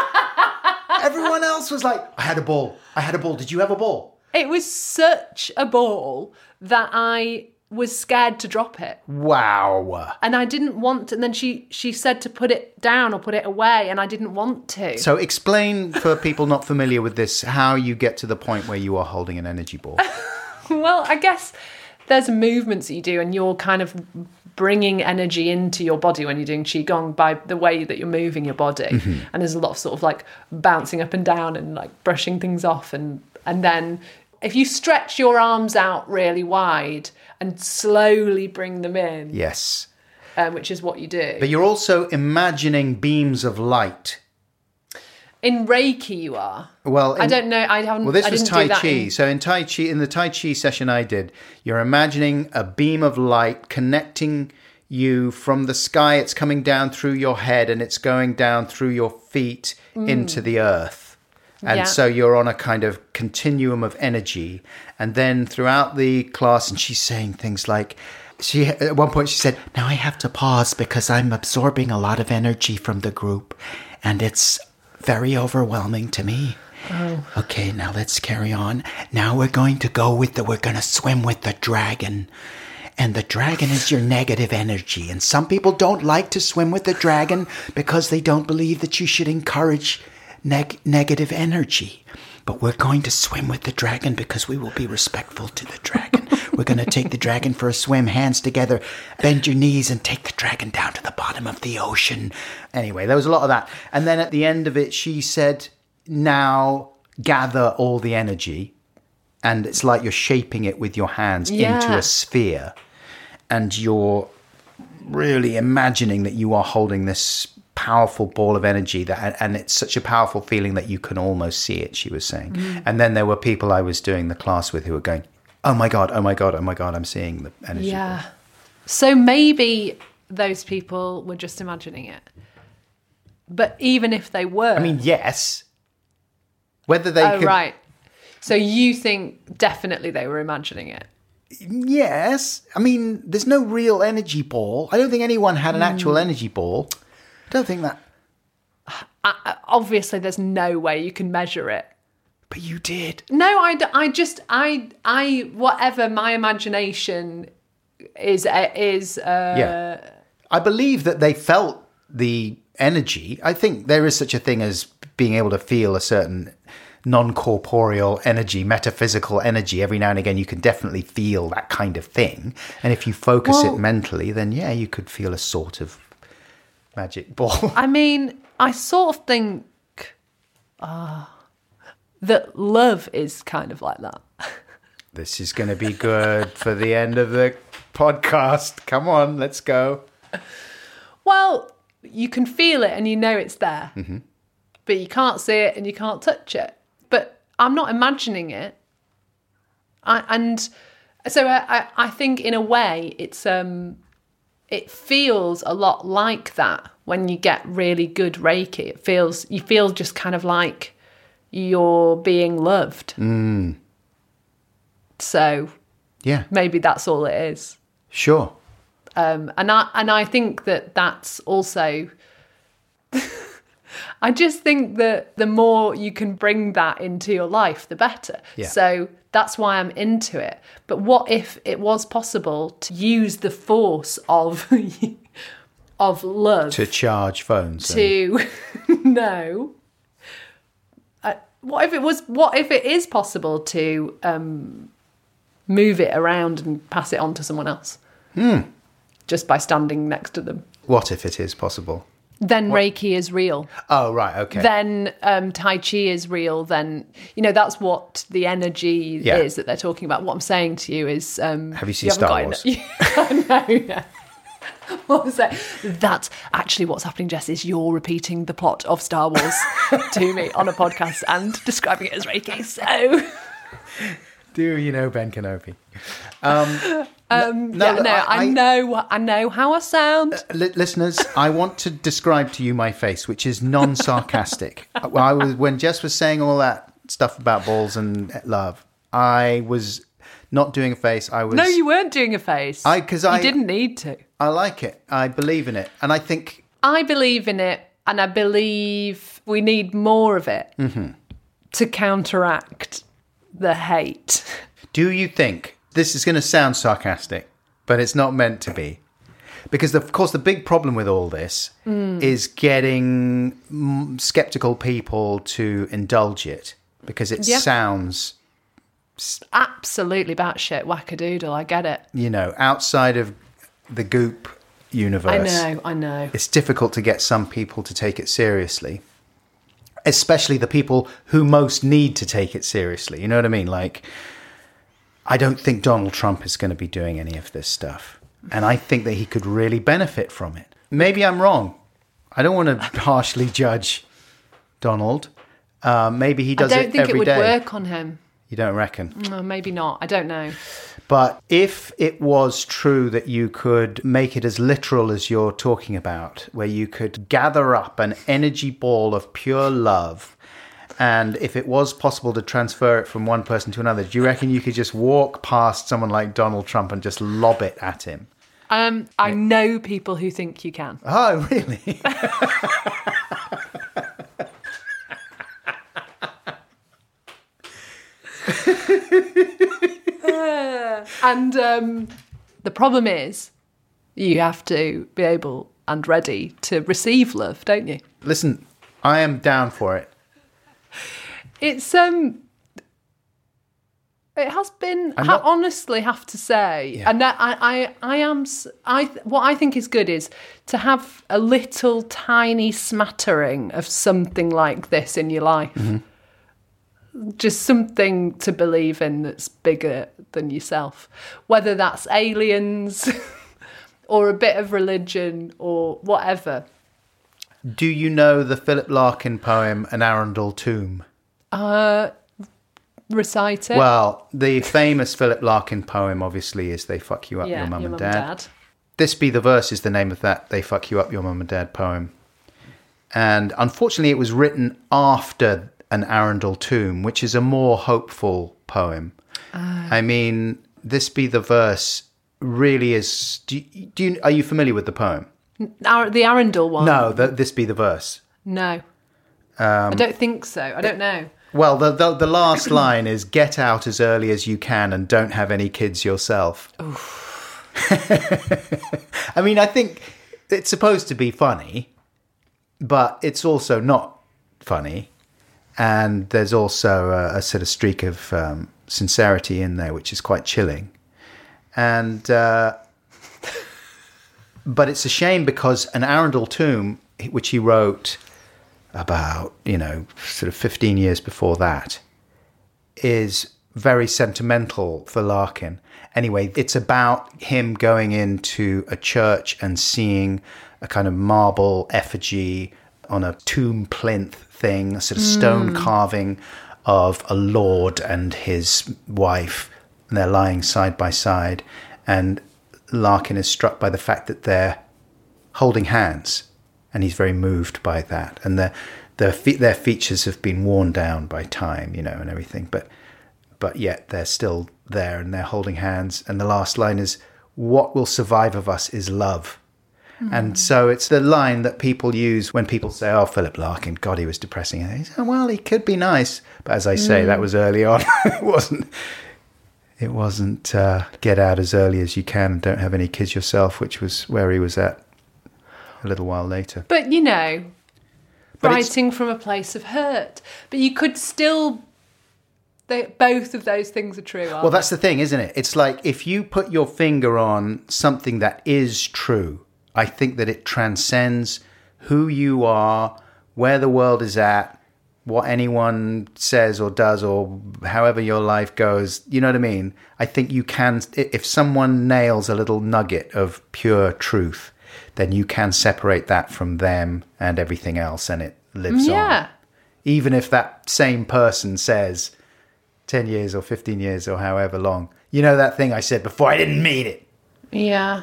Speaker 1: Everyone else was like, I had a ball. I had a ball. Did you have a ball?
Speaker 3: It was such a ball that I was scared to drop it.
Speaker 1: Wow.
Speaker 3: And I didn't want to, and then she she said to put it down or put it away, and I didn't want to.
Speaker 1: So explain for people not familiar with this how you get to the point where you are holding an energy ball.
Speaker 3: Well, I guess there's movements that you do, and you're kind of bringing energy into your body when you're doing Qigong by the way that you're moving your body.
Speaker 1: Mm-hmm.
Speaker 3: And there's a lot of sort of like bouncing up and down and like brushing things off. And, and then if you stretch your arms out really wide and slowly bring them in,
Speaker 1: Yes.
Speaker 3: um, which is what you do.
Speaker 1: But you're also imagining beams of light.
Speaker 3: In Reiki, you are.
Speaker 1: Well,
Speaker 3: I
Speaker 1: in-
Speaker 3: don't know. I haven't.
Speaker 1: Well, this
Speaker 3: I
Speaker 1: was
Speaker 3: didn't
Speaker 1: Tai
Speaker 3: do that
Speaker 1: Chi.
Speaker 3: in-
Speaker 1: So in Tai Chi, in the Tai Chi session I did, you're imagining a beam of light connecting you from the sky. It's coming down through your head and it's going down through your feet into the earth. And
Speaker 3: Yeah.
Speaker 1: so you're on a kind of continuum of energy. And then throughout the class, and she's saying things like, she at one point she said, "Now I have to pause because I'm absorbing a lot of energy from the group, and it's very overwhelming to me.
Speaker 3: Oh.
Speaker 1: Okay, now let's carry on. Now we're going to go with the, we're going to swim with the dragon. And the dragon is your negative energy. And some people don't like to swim with the dragon because they don't believe that you should encourage neg- negative energy. But we're going to swim with the dragon because we will be respectful to the dragon. We're going to take the dragon for a swim, hands together, bend your knees and take the dragon down to the bottom of the ocean." Anyway, there was a lot of that. And then at the end of it, she said, "Now gather all the energy, and it's like you're shaping it with your hands
Speaker 3: Yeah.
Speaker 1: into a sphere, and you're really imagining that you are holding this powerful ball of energy, that, and it's such a powerful feeling that you can almost see it, she was saying.
Speaker 3: Mm.
Speaker 1: And then there were people I was doing the class with who were going, oh my God, oh my God, oh my God, I'm seeing the energy.
Speaker 3: Yeah. So maybe those people were just imagining it. But even if they were...
Speaker 1: I mean, yes. Whether they
Speaker 3: Oh,
Speaker 1: could...
Speaker 3: right. So you think definitely they were imagining it?
Speaker 1: Yes. I mean, there's no real energy ball. I don't think anyone had an actual
Speaker 3: Mm.
Speaker 1: energy ball. I don't think that...
Speaker 3: I, obviously, there's no way you can measure it.
Speaker 1: But you did.
Speaker 3: No, I, d- I just, I, I, whatever my imagination is, uh, is, uh,
Speaker 1: Yeah. I believe that they felt the energy. I think there is such a thing as being able to feel a certain non-corporeal energy, metaphysical energy. Every now and again, you can definitely feel that kind of thing. And if you focus
Speaker 3: Well-
Speaker 1: it mentally, then yeah, you could feel a sort of magic ball.
Speaker 3: I mean, I sort of think uh, that love is kind of like that.
Speaker 1: This is going to be good for the end of the podcast. Come on, let's go.
Speaker 3: Well, you can feel it and you know it's there,
Speaker 1: Mm-hmm.
Speaker 3: but you can't see it and you can't touch it. But I'm not imagining it. I, and so I, I, I think in a way it's um, it feels a lot like that when you get really good Reiki. It feels you feel just kind of like you're being loved.
Speaker 1: Mm.
Speaker 3: So
Speaker 1: Yeah,
Speaker 3: maybe that's all it is.
Speaker 1: sure.
Speaker 3: Um, and I and I think that that's also. I just think that the more you can bring that into your life, the better.
Speaker 1: Yeah.
Speaker 3: So that's why I'm into it. But what if it was possible to use the force of of love
Speaker 1: To charge phones. and-
Speaker 3: to no? Uh, what if it was? What if it is possible to um, move it around and pass it on to someone else?
Speaker 1: Hmm.
Speaker 3: Just by standing next to them.
Speaker 1: What if it is possible?
Speaker 3: Then Reiki is real.
Speaker 1: Oh, right, okay.
Speaker 3: Then um, Tai Chi is real. Then, you know, that's what the energy
Speaker 1: Yeah.
Speaker 3: is that they're talking about. What I'm saying to you is... Um,
Speaker 1: Have you seen
Speaker 3: haven't
Speaker 1: Star
Speaker 3: got
Speaker 1: Wars?
Speaker 3: en- I know, yeah. What was that? That's actually what's happening, Jess, is you're repeating the plot of Star Wars to me on a podcast and describing it as Reiki. So...
Speaker 1: Do you know Ben Kenobi? Um,
Speaker 3: Um,
Speaker 1: no,
Speaker 3: yeah,
Speaker 1: look,
Speaker 3: no,
Speaker 1: I-
Speaker 3: I,
Speaker 1: I-
Speaker 3: know, I know how I sound.
Speaker 1: li- listeners, I want to describe to you my face, which is non-sarcastic. I was, when Jess was saying all that stuff about balls and love, I was not doing a face. I was.
Speaker 3: No, you weren't doing a face.
Speaker 1: I- 'cause I-
Speaker 3: You didn't need to.
Speaker 1: I like it. I believe in it, and I think
Speaker 3: I believe in it, and I believe we need more of it
Speaker 1: Mm-hmm.
Speaker 3: to counteract the hate.
Speaker 1: Do you think, this is going to sound sarcastic, but it's not meant to be? Because, of course, the big problem with all this
Speaker 3: Mm.
Speaker 1: is getting mm, skeptical people to indulge it, because it
Speaker 3: Yeah.
Speaker 1: sounds,
Speaker 3: Absolutely batshit wackadoodle. I get it.
Speaker 1: you know, outside of the goop universe.
Speaker 3: I know. I know.
Speaker 1: It's difficult to get some people to take it seriously, especially the people who most need to take it seriously. You know what I mean? Like, I don't think Donald Trump is going to be doing any of this stuff. And I think that he could really benefit from it. Maybe I'm wrong. I don't want to harshly judge Donald. Uh, maybe he
Speaker 3: I
Speaker 1: does
Speaker 3: don't
Speaker 1: it
Speaker 3: think
Speaker 1: every
Speaker 3: it would
Speaker 1: day.
Speaker 3: work on him.
Speaker 1: You don't reckon?
Speaker 3: Oh, maybe not. I don't know.
Speaker 1: But if it was true that you could make it as literal as you're talking about, where you could gather up an energy ball of pure love, and if it was possible to transfer it from one person to another, do you reckon you could just walk past someone like Donald Trump and just lob it at him?
Speaker 3: Um, I know people who think you can.
Speaker 1: Oh, really?
Speaker 3: And um, the problem is, you have to be able and ready to receive love, don't you?
Speaker 1: Listen, I am down for it.
Speaker 3: It's um, it has been.
Speaker 1: I'm
Speaker 3: I
Speaker 1: not-
Speaker 3: honestly have to say,
Speaker 1: Yeah.
Speaker 3: and that I, I, I am. s- I what I think is good is to have a little tiny smattering of something like this in your life.
Speaker 1: Mm-hmm.
Speaker 3: just something to believe in that's bigger than yourself. Whether that's aliens or a bit of religion or whatever.
Speaker 1: Do you know the Philip Larkin poem, An Arundel Tomb?
Speaker 3: Uh, recite it.
Speaker 1: Well, the famous Philip Larkin poem, obviously, is They Fuck You Up,
Speaker 3: yeah,
Speaker 1: Your Mum
Speaker 3: your
Speaker 1: and
Speaker 3: mum
Speaker 1: Dad.
Speaker 3: and dad.
Speaker 1: This Be the Verse is the name of that They Fuck You Up, Your Mum and Dad poem. And unfortunately, it was written after An Arundel Tomb, which is a more hopeful poem. Uh, I mean, This Be the Verse really is... Do you, do you, are you familiar with the poem?
Speaker 3: Ar- the Arundel one?
Speaker 1: No, the, This Be the Verse.
Speaker 3: No. Um, I don't think so. I don't know.
Speaker 1: Well, the, the, the last line is, get out as early as you can and don't have any kids yourself. I mean, I think it's supposed to be funny, but it's also not funny. And there's also a, a sort of streak of um, sincerity in there, which is quite chilling. And, uh, but it's a shame because An Arundel Tomb, which he wrote about, you know, sort of fifteen years before that, is very sentimental for Larkin. Anyway, it's about him going into a church and seeing a kind of marble effigy on a tomb plinth thing, a sort of stone mm. carving of a lord and his wife, and they're lying side by side. And Larkin is struck by the fact that they're holding hands, and he's very moved by that. And their their fe- their features have been worn down by time, you know, and everything, but but yet they're still there and they're holding hands. And the last line is, what will survive of us is love. Mm. And so it's the line that people use when people say, oh, Philip Larkin, God, he was depressing. And they say, well, he could be nice. But as I say, mm. that was early on. It wasn't, it wasn't uh, get out as early as you can and don't have any kids yourself, which was where he was at a little while later.
Speaker 3: But, you know, but writing from a place of hurt. But you could still... They, both of those things are true, aren't
Speaker 1: Well, that's the thing, isn't it? It's like if you put your finger on something that is true, I think that it transcends who you are, where the world is at, what anyone says or does, or however your life goes. You know what I mean? I think you can, if someone nails a little nugget of pure truth, then you can separate that from them and everything else, and it lives
Speaker 3: yeah.
Speaker 1: on. Even if that same person says... ten years or fifteen years or however long. You know that thing I said before, I didn't mean it.
Speaker 3: Yeah.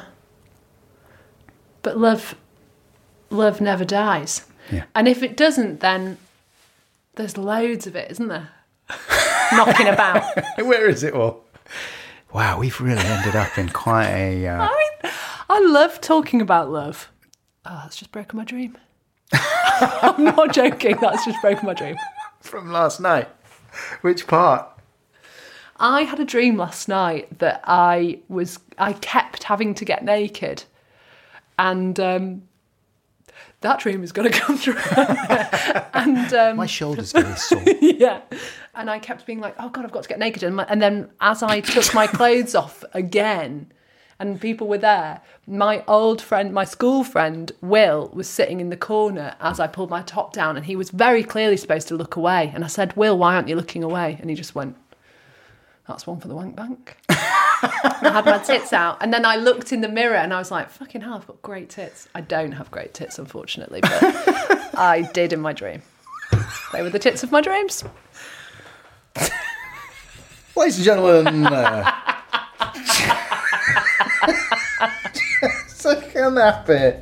Speaker 3: But love, love never dies.
Speaker 1: Yeah.
Speaker 3: And if it doesn't, then there's loads of it, isn't there? Knocking about.
Speaker 1: Where is it all? Wow, we've really ended up in quite a... Uh...
Speaker 3: I mean, I love talking about love. Oh, that's just broken my dream. I'm not joking, that's just broken my dream.
Speaker 1: From last night? Which part?
Speaker 3: I had a dream last night that I was, I kept having to get naked. And um, that dream is going to come true. and um,
Speaker 1: My shoulder's very sore.
Speaker 3: Yeah. And I kept being like, oh God, I've got to get naked. And, my, and then as I took my clothes off again, and people were there, my old friend, my school friend, Will, was sitting in the corner as I pulled my top down, and he was very clearly supposed to look away. And I said, Will, why aren't you looking away? And he just went, that's one for the wank bank. I had my tits out. And then I looked in the mirror and I was like, fucking hell, I've got great tits. I don't have great tits, unfortunately, but I did in my dream. They were the tits of my dreams.
Speaker 1: Ladies and gentlemen... Uh... So can that bit.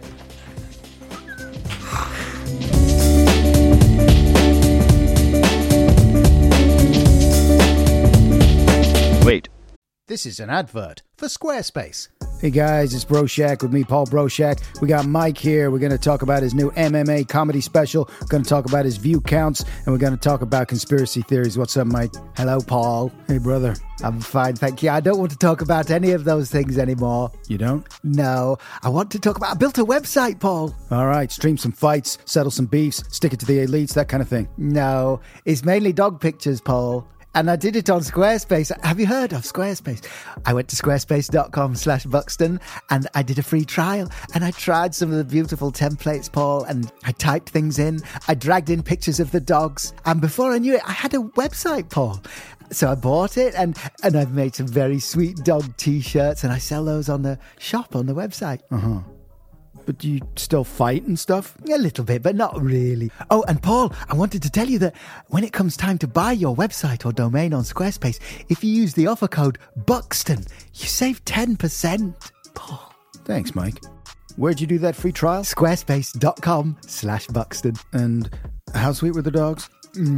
Speaker 5: Wait.
Speaker 1: This is an advert for Squarespace.
Speaker 6: Hey guys, it's Broshak with me, Paul Broshak. We got Mike here. We're going to talk about his new M M A comedy special. We're going to talk about his view counts, and we're going to talk about conspiracy theories. What's up, Mike? Hello, Paul. Hey, brother. I'm fine, thank you. I don't want to talk about any of those things anymore.
Speaker 1: You don't?
Speaker 6: No. I want to talk about... I built a website, Paul.
Speaker 1: All right, stream some fights, settle some beefs, stick it to the elites, that kind of thing.
Speaker 6: No. It's mainly dog pictures, Paul. And I did it on Squarespace. Have you heard of Squarespace? I went to squarespace.com slash Buxton and I did a free trial. And I tried some of the beautiful templates, Paul, and I typed things in. I dragged in pictures of the dogs. And before I knew it, I had a website, Paul. So I bought it and, and I've made some very sweet dog T-shirts and I sell those on the shop on the website.
Speaker 1: Uh-huh.
Speaker 6: But do you still fight and stuff? A little bit, but not really. Oh, and Paul, I wanted to tell you that when it comes time to buy your website or domain on Squarespace, if you use the offer code Buxton, you save ten percent. Paul.
Speaker 1: Thanks, Mike. Where'd you do that free trial?
Speaker 6: Squarespace.com slash Buxton.
Speaker 1: And how sweet were the dogs?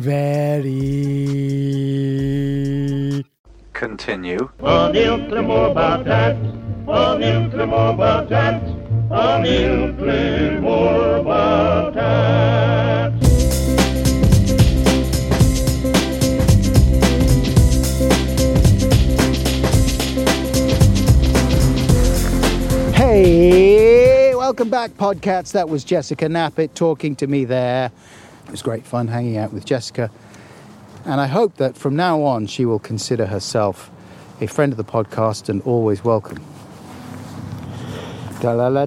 Speaker 6: Very.
Speaker 1: Continue.
Speaker 7: A little more about that. A little more about that. A little more about that.
Speaker 1: Hey, welcome back, Podcats. That was Jessica Knappett talking to me there. It was great fun hanging out with Jessica. And I hope that from now on she will consider herself a friend of the podcast and always welcome. I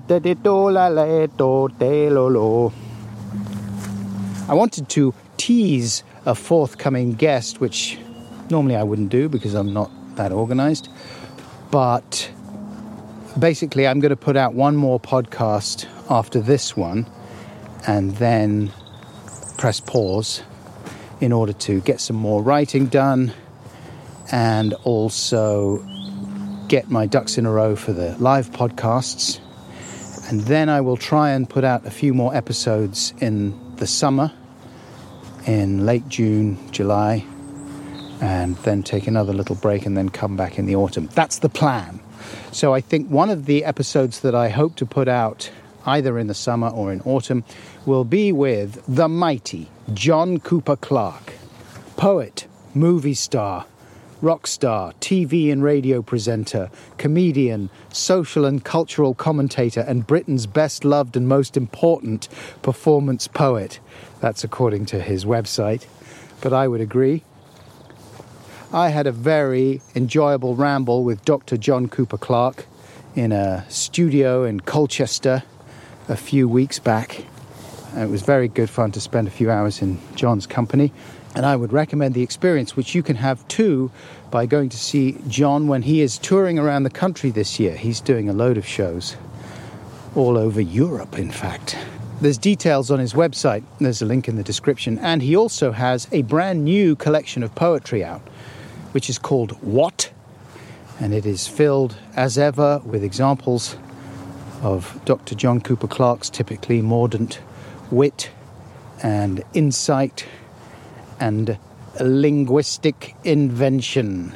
Speaker 1: wanted to tease a forthcoming guest, which normally I wouldn't do because I'm not that organized. But basically, I'm going to put out one more podcast after this one and then press pause in order to get some more writing done and also get my ducks in a row for the live podcasts. And then I will try and put out a few more episodes in the summer, in late June, July, and then take another little break and then come back in the autumn. That's the plan. So I think one of the episodes that I hope to put out either in the summer or in autumn will be with the mighty John Cooper Clarke, poet, movie star, rock star, T V and radio presenter, comedian, social and cultural commentator, and Britain's best loved and most important performance poet. That's according to his website, but I would agree. I had a very enjoyable ramble with Doctor John Cooper Clarke in a studio in Colchester a few weeks back. It was very good fun to spend a few hours in John's company. And I would recommend the experience, which you can have too, by going to see John when he is touring around the country this year. He's doing a load of shows all over Europe, in fact. There's details on his website. There's a link in the description. And he also has a brand new collection of poetry out, which is called What? And it is filled, as ever, with examples of Doctor John Cooper Clarke's typically mordant wit and insight and linguistic invention.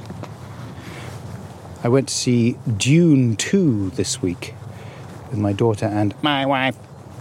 Speaker 1: I went to see Dune two this week with my daughter and my wife,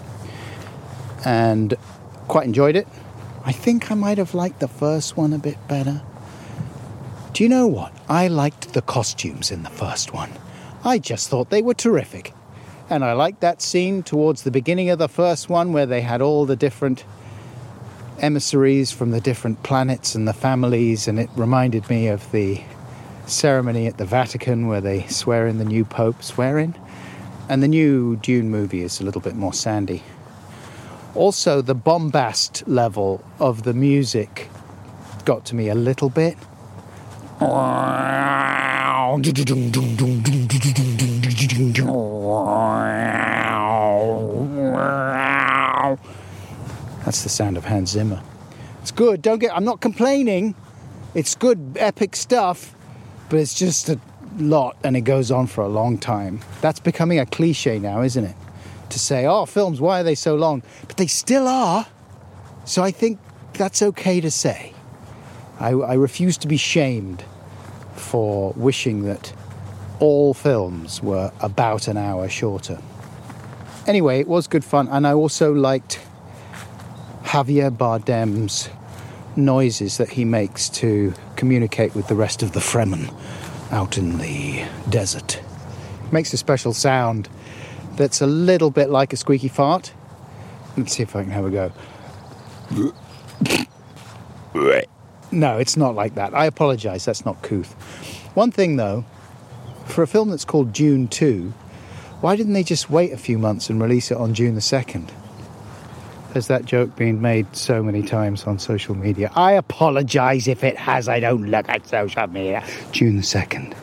Speaker 1: and quite enjoyed it. I think I might have liked the first one a bit better. Do you know what? I liked the costumes in the first one. I just thought they were terrific. And I liked that scene towards the beginning of the first one where they had all the different emissaries from the different planets and the families, and it reminded me of the ceremony at the Vatican where they swear in the new Pope. Swear in? And the new Dune movie is a little bit more sandy. Also, the bombast level of the music got to me a little bit. That's the sound of Hans Zimmer. It's good. Don't get. I'm not complaining. It's good, epic stuff, but it's just a lot, and it goes on for a long time. That's becoming a cliche now, isn't it? To say, "Oh, films, why are they so long?" But they still are. So I think that's okay to say. I, I refuse to be shamed for wishing that all films were about an hour shorter. Anyway, it was good fun, and I also liked Javier Bardem's noises that he makes to communicate with the rest of the Fremen out in the desert. Makes a special sound that's a little bit like a squeaky fart. Let's see if I can have a go. No, it's not like that. I apologise, that's not couth. One thing, though, for a film that's called Dune two, why didn't they just wait a few months and release it on June the second? Has that joke been made so many times on social media? I apologise if it has. I don't look at social media. June the second.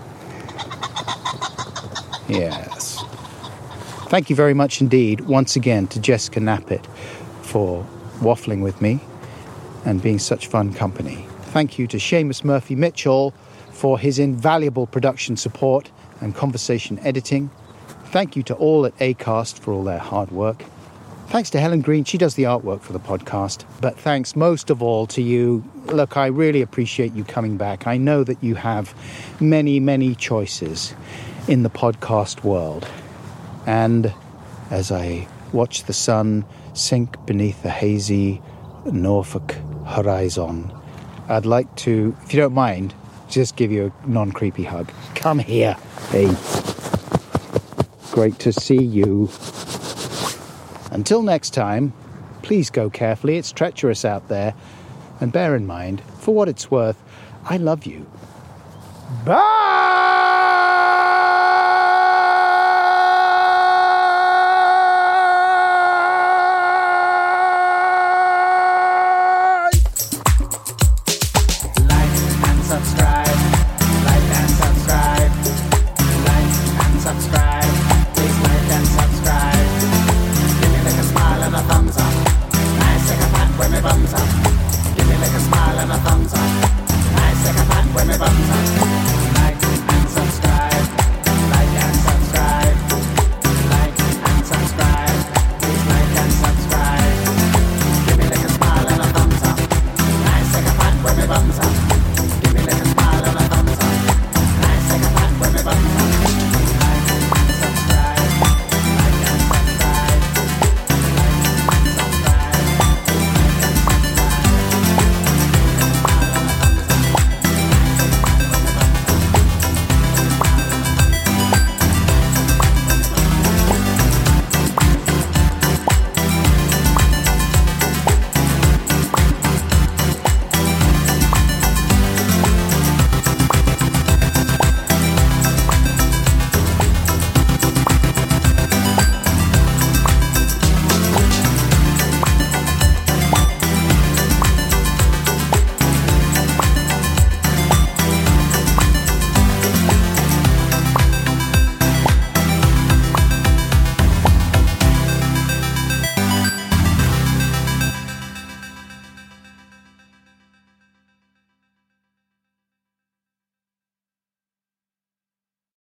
Speaker 1: Yes. Thank you very much indeed, once again, to Jessica Knappett for waffling with me and being such fun company. Thank you to Seamus Murphy Mitchell for his invaluable production support and conversation editing. Thank you to all at Acast for all their hard work. Thanks to Helen Green, she does the artwork for the podcast. But thanks most of all to you. Look, I really appreciate you coming back. I know that you have many, many choices in the podcast world. And as I watch the sun sink beneath the hazy Norfolk horizon, I'd like to, if you don't mind, just give you a non-creepy hug. Come here, hey. Great to see you. Until next time, please go carefully. It's treacherous out there. And bear in mind, for what it's worth, I love you. Bye!